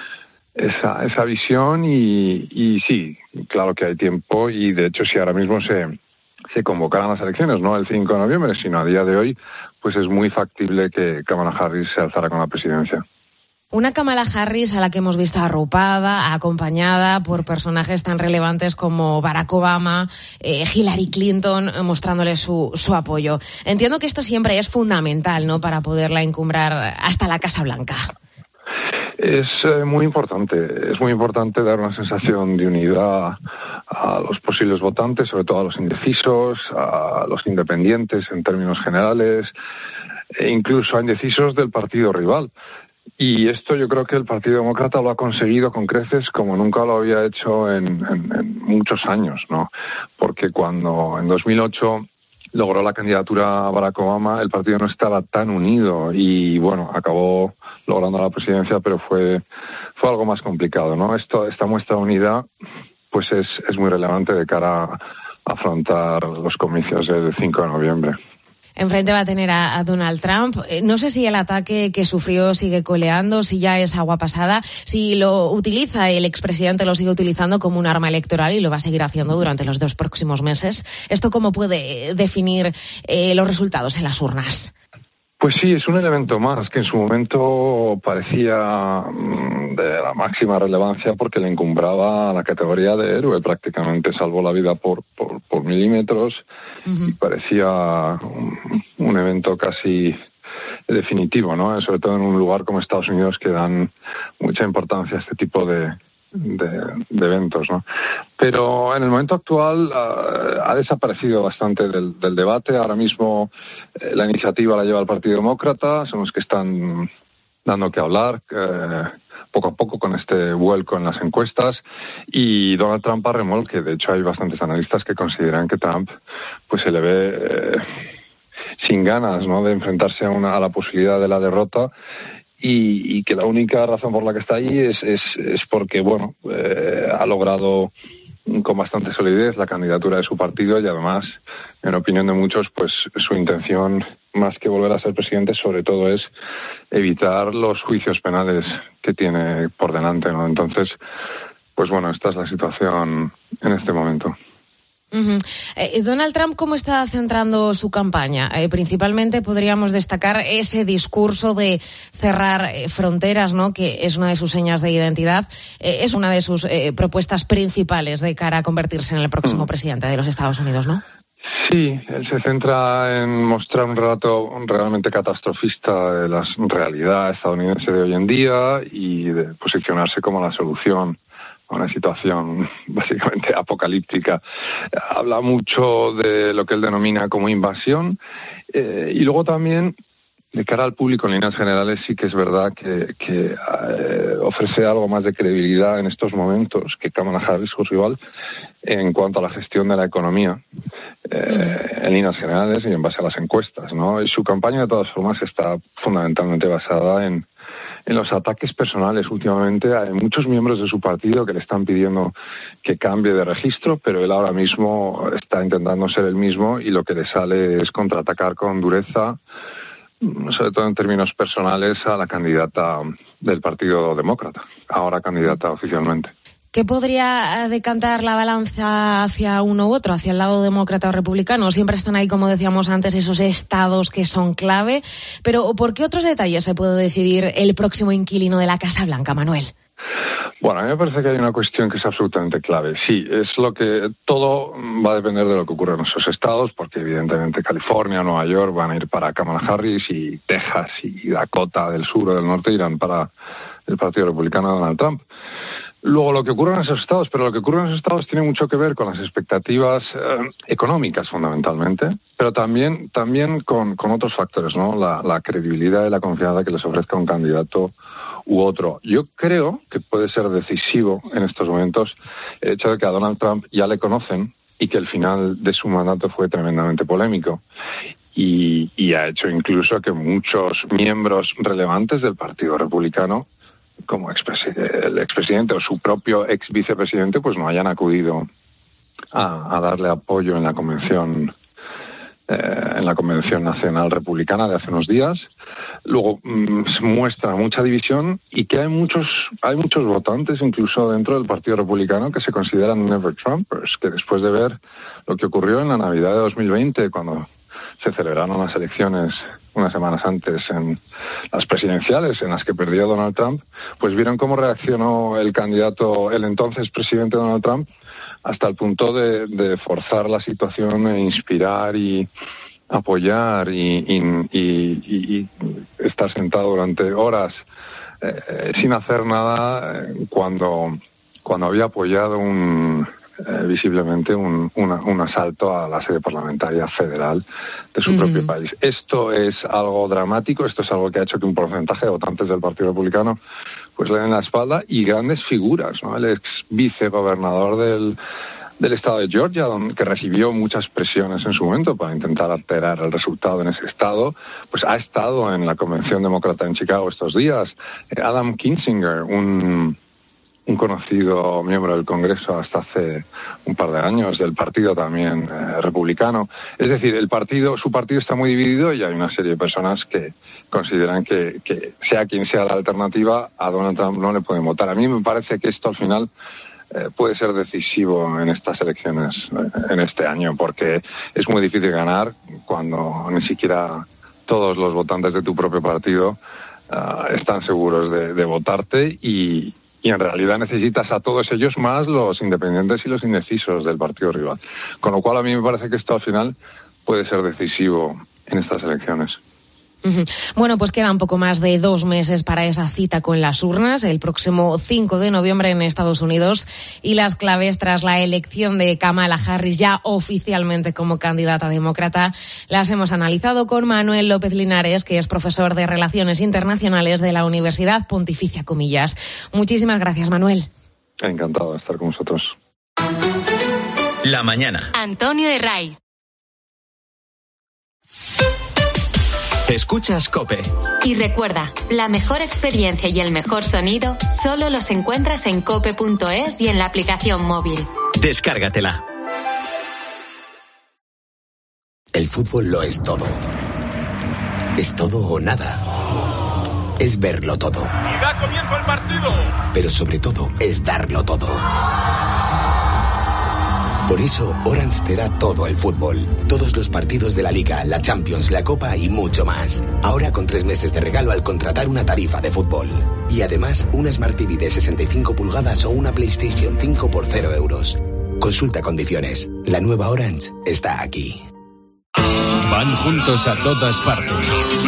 esa visión y sí, claro que hay tiempo y de hecho si ahora mismo se convocaran las elecciones, no el 5 de noviembre, sino a día de hoy, pues es muy factible que Kamala Harris se alzara con la presidencia. Una Kamala Harris a la que hemos visto arropada, acompañada por personajes tan relevantes como Barack Obama, Hillary Clinton, mostrándole su apoyo. Entiendo que esto siempre es fundamental, ¿no?, para poderla encumbrar hasta la Casa Blanca. Es muy importante dar una sensación de unidad a los posibles votantes, sobre todo a los indecisos, a los independientes en términos generales, e incluso a indecisos del partido rival. Y esto yo creo que el Partido Demócrata lo ha conseguido con creces como nunca lo había hecho en muchos años, ¿no? Porque cuando en 2008 logró la candidatura a Barack Obama, el partido no estaba tan unido y, acabó logrando la presidencia, pero fue algo más complicado, ¿no? Esta muestra de unidad pues es muy relevante de cara a afrontar los comicios del 5 de noviembre. Enfrente va a tener a Donald Trump. No sé si el ataque que sufrió sigue coleando, si ya es agua pasada, si lo utiliza el expresidente, lo sigue utilizando como un arma electoral y lo va a seguir haciendo durante los 2 próximos meses. ¿Esto cómo puede definir los resultados en las urnas? Pues sí, es un elemento más que en su momento parecía de la máxima relevancia porque le encumbraba a la categoría de héroe prácticamente, salvó la vida por milímetros y parecía un evento casi definitivo, ¿no? Sobre todo en un lugar como Estados Unidos que dan mucha importancia a este tipo de eventos, ¿no? Pero en el momento actual ha desaparecido bastante del debate. Ahora mismo la iniciativa la lleva el Partido Demócrata, son los que están dando que hablar poco a poco con este vuelco en las encuestas, y Donald Trump a remolque. De hecho, hay bastantes analistas que consideran que Trump pues se le ve sin ganas, ¿no?, de enfrentarse a la posibilidad de la derrota. Y que la única razón por la que está ahí es porque, ha logrado con bastante solidez la candidatura de su partido y además, en opinión de muchos, pues su intención, más que volver a ser presidente, sobre todo es evitar los juicios penales que tiene por delante, ¿no? Entonces, pues esta es la situación en este momento. Donald Trump, ¿cómo está centrando su campaña? Principalmente podríamos destacar ese discurso de cerrar fronteras, ¿no?, que es una de sus señas de identidad, es una de sus propuestas principales de cara a convertirse en el próximo presidente de los Estados Unidos, ¿no? Sí, él se centra en mostrar un relato realmente catastrofista de la realidad estadounidense de hoy en día y de posicionarse como la solución a una situación básicamente apocalíptica. Habla mucho de lo que él denomina como invasión y luego también, de cara al público en líneas generales, sí que es verdad que ofrece algo más de credibilidad en estos momentos que Kamala Harris, su rival, en cuanto a la gestión de la economía en líneas generales y en base a las encuestas, ¿no? Y su campaña, de todas formas, está fundamentalmente basada en los ataques personales. Últimamente hay muchos miembros de su partido que le están pidiendo que cambie de registro, pero él ahora mismo está intentando ser el mismo y lo que le sale es contraatacar con dureza, sobre todo en términos personales, a la candidata del Partido Demócrata, ahora candidata oficialmente. ¿Qué podría decantar la balanza hacia uno u otro, hacia el lado demócrata o republicano? Siempre están ahí, como decíamos antes, esos estados que son clave. Pero ¿por qué otros detalles se puede decidir el próximo inquilino de la Casa Blanca, Manuel? Bueno, a mí me parece que hay una cuestión que es absolutamente clave. Sí, es lo que todo va a depender de lo que ocurra en esos estados, porque evidentemente California, Nueva York van a ir para Kamala Harris y Texas y Dakota del sur o del norte irán para el Partido Republicano de Donald Trump. Luego, lo que ocurre en esos estados, pero lo que ocurre en esos estados tiene mucho que ver con las expectativas económicas, fundamentalmente, pero también con otros factores, ¿no? La credibilidad y la confianza que les ofrezca un candidato u otro. Yo creo que puede ser decisivo en estos momentos el hecho de que a Donald Trump ya le conocen y que el final de su mandato fue tremendamente polémico. Y ha hecho incluso que muchos miembros relevantes del Partido Republicano, como el expresidente o su propio ex vicepresidente, pues no hayan acudido a darle apoyo en la convención nacional republicana de hace unos días. Luego muestra mucha división y que hay muchos votantes incluso dentro del Partido Republicano que se consideran never Trumpers, que después de ver lo que ocurrió en la Navidad de 2020 cuando se celebraron las elecciones unas semanas antes en las presidenciales en las que perdió Donald Trump, pues vieron cómo reaccionó el entonces presidente Donald Trump, hasta el punto de forzar la situación e inspirar y apoyar y estar sentado durante horas sin hacer nada cuando había apoyado visiblemente un asalto a la sede parlamentaria federal de su propio país. Esto es algo dramático, esto es algo que ha hecho que un porcentaje de votantes del Partido Republicano pues le den la espalda, y grandes figuras, ¿no? El ex vicegobernador del estado de Georgia, que recibió muchas presiones en su momento para intentar alterar el resultado en ese estado, pues ha estado en la Convención Demócrata en Chicago estos días. Adam Kinzinger, un conocido miembro del Congreso hasta hace un par de años, del partido también republicano. Es decir, su partido está muy dividido y hay una serie de personas que consideran que sea quien sea la alternativa, a Donald Trump no le pueden votar. A mí me parece que esto al final puede ser decisivo en estas elecciones en este año, porque es muy difícil ganar cuando ni siquiera todos los votantes de tu propio partido están seguros de votarte, y en realidad necesitas a todos ellos más los independientes y los indecisos del partido rival. Con lo cual a mí me parece que esto al final puede ser decisivo en estas elecciones. Bueno, pues queda un poco más de 2 meses para esa cita con las urnas, el próximo 5 de noviembre en Estados Unidos, y las claves tras la elección de Kamala Harris ya oficialmente como candidata demócrata las hemos analizado con Manuel López Linares, que es profesor de Relaciones Internacionales de la Universidad Pontificia Comillas. Muchísimas gracias, Manuel. Encantado de estar con vosotros. La mañana. Antonio Herray. Escuchas COPE. Y recuerda, la mejor experiencia y el mejor sonido solo los encuentras en cope.es y en la aplicación móvil. Descárgatela. El fútbol lo es todo. Es todo o nada. Es verlo todo. Y da comienzo el partido. Pero sobre todo es darlo todo. Por eso, Orange te da todo el fútbol. Todos los partidos de la Liga, la Champions, la Copa y mucho más. Ahora con 3 meses de regalo al contratar una tarifa de fútbol. Y además, una Smart TV de 65 pulgadas o una PlayStation 5 por 0 euros. Consulta condiciones. La nueva Orange está aquí. Van juntos a todas partes.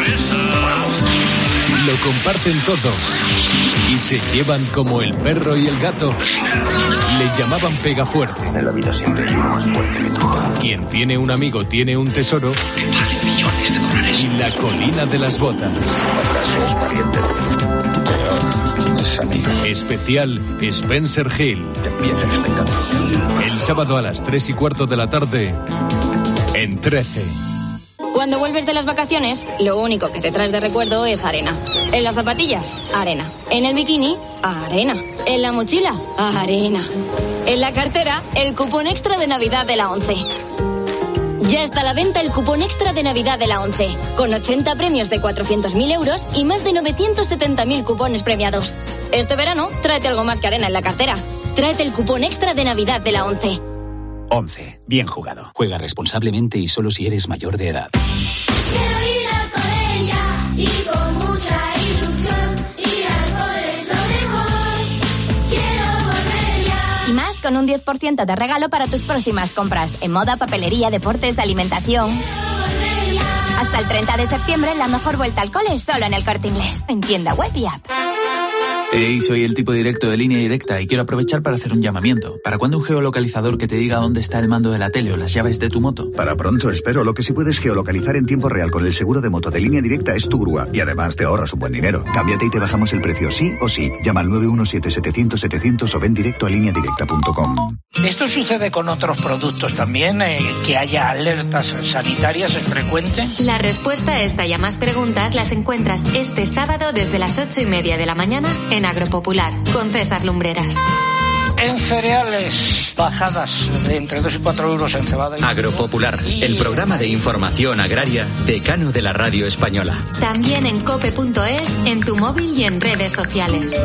Lo comparten todo. Y se llevan como el perro y el gato. Le llamaban Pegafuerte. En la vida siempre hay uno más fuerte que tú. Quien tiene un amigo tiene un tesoro. Que vale millones de dólares. Y la colina de las botas. ¿Acaso es pariente tuyo? Peor, es amigo. Especial Spencer Hill. Que empiece el espectáculo. El sábado a las 3:15 de la tarde en 13. Cuando vuelves de las vacaciones, lo único que te traes de recuerdo es arena. En las zapatillas, arena. En el bikini, arena. En la mochila, arena. En la cartera, el cupón extra de Navidad de la ONCE. Ya está a la venta el cupón extra de Navidad de la ONCE, con 80 premios de 400.000 euros y más de 970.000 cupones premiados. Este verano, tráete algo más que arena en la cartera. Tráete el cupón extra de Navidad de la ONCE. 11. Bien jugado. Juega responsablemente y solo si eres mayor de edad. Quiero ir al cole ya y con mucha ilusión. Ir al cole es lo mejor. Quiero con un 10% de regalo para tus próximas compras en moda, papelería, deportes, alimentación. Hasta el 30 de septiembre, la mejor vuelta al cole es solo en El Corte Inglés, en tienda web y app. Hey, soy el tipo directo de Línea Directa y quiero aprovechar para hacer un llamamiento. ¿Para cuándo un geolocalizador que te diga dónde está el mando de la tele o las llaves de tu moto? Para pronto, espero. Lo que sí puedes geolocalizar en tiempo real con el seguro de moto de Línea Directa es tu grúa. Y además te ahorras un buen dinero. Cámbiate y te bajamos el precio sí o sí. Llama al 917-700-700 o ven directo a lineadirecta.com. ¿Esto sucede con otros productos también? ¿Que haya alertas sanitarias? ¿Es frecuente? La respuesta a esta y a más preguntas las encuentras este sábado desde las 8:30 de la mañana en Agropopular, con César Lumbreras. En cereales, bajadas de entre 2 y 4 euros en cebada. Agropopular, el programa de información agraria decano de la radio española. También en cope.es, en tu móvil y en redes sociales.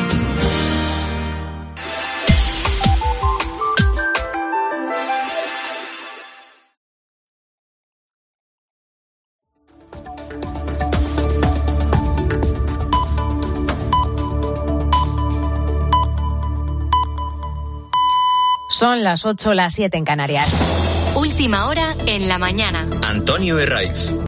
Son las 8, las 7 en Canarias. Última hora en la mañana. Antonio Herraiz.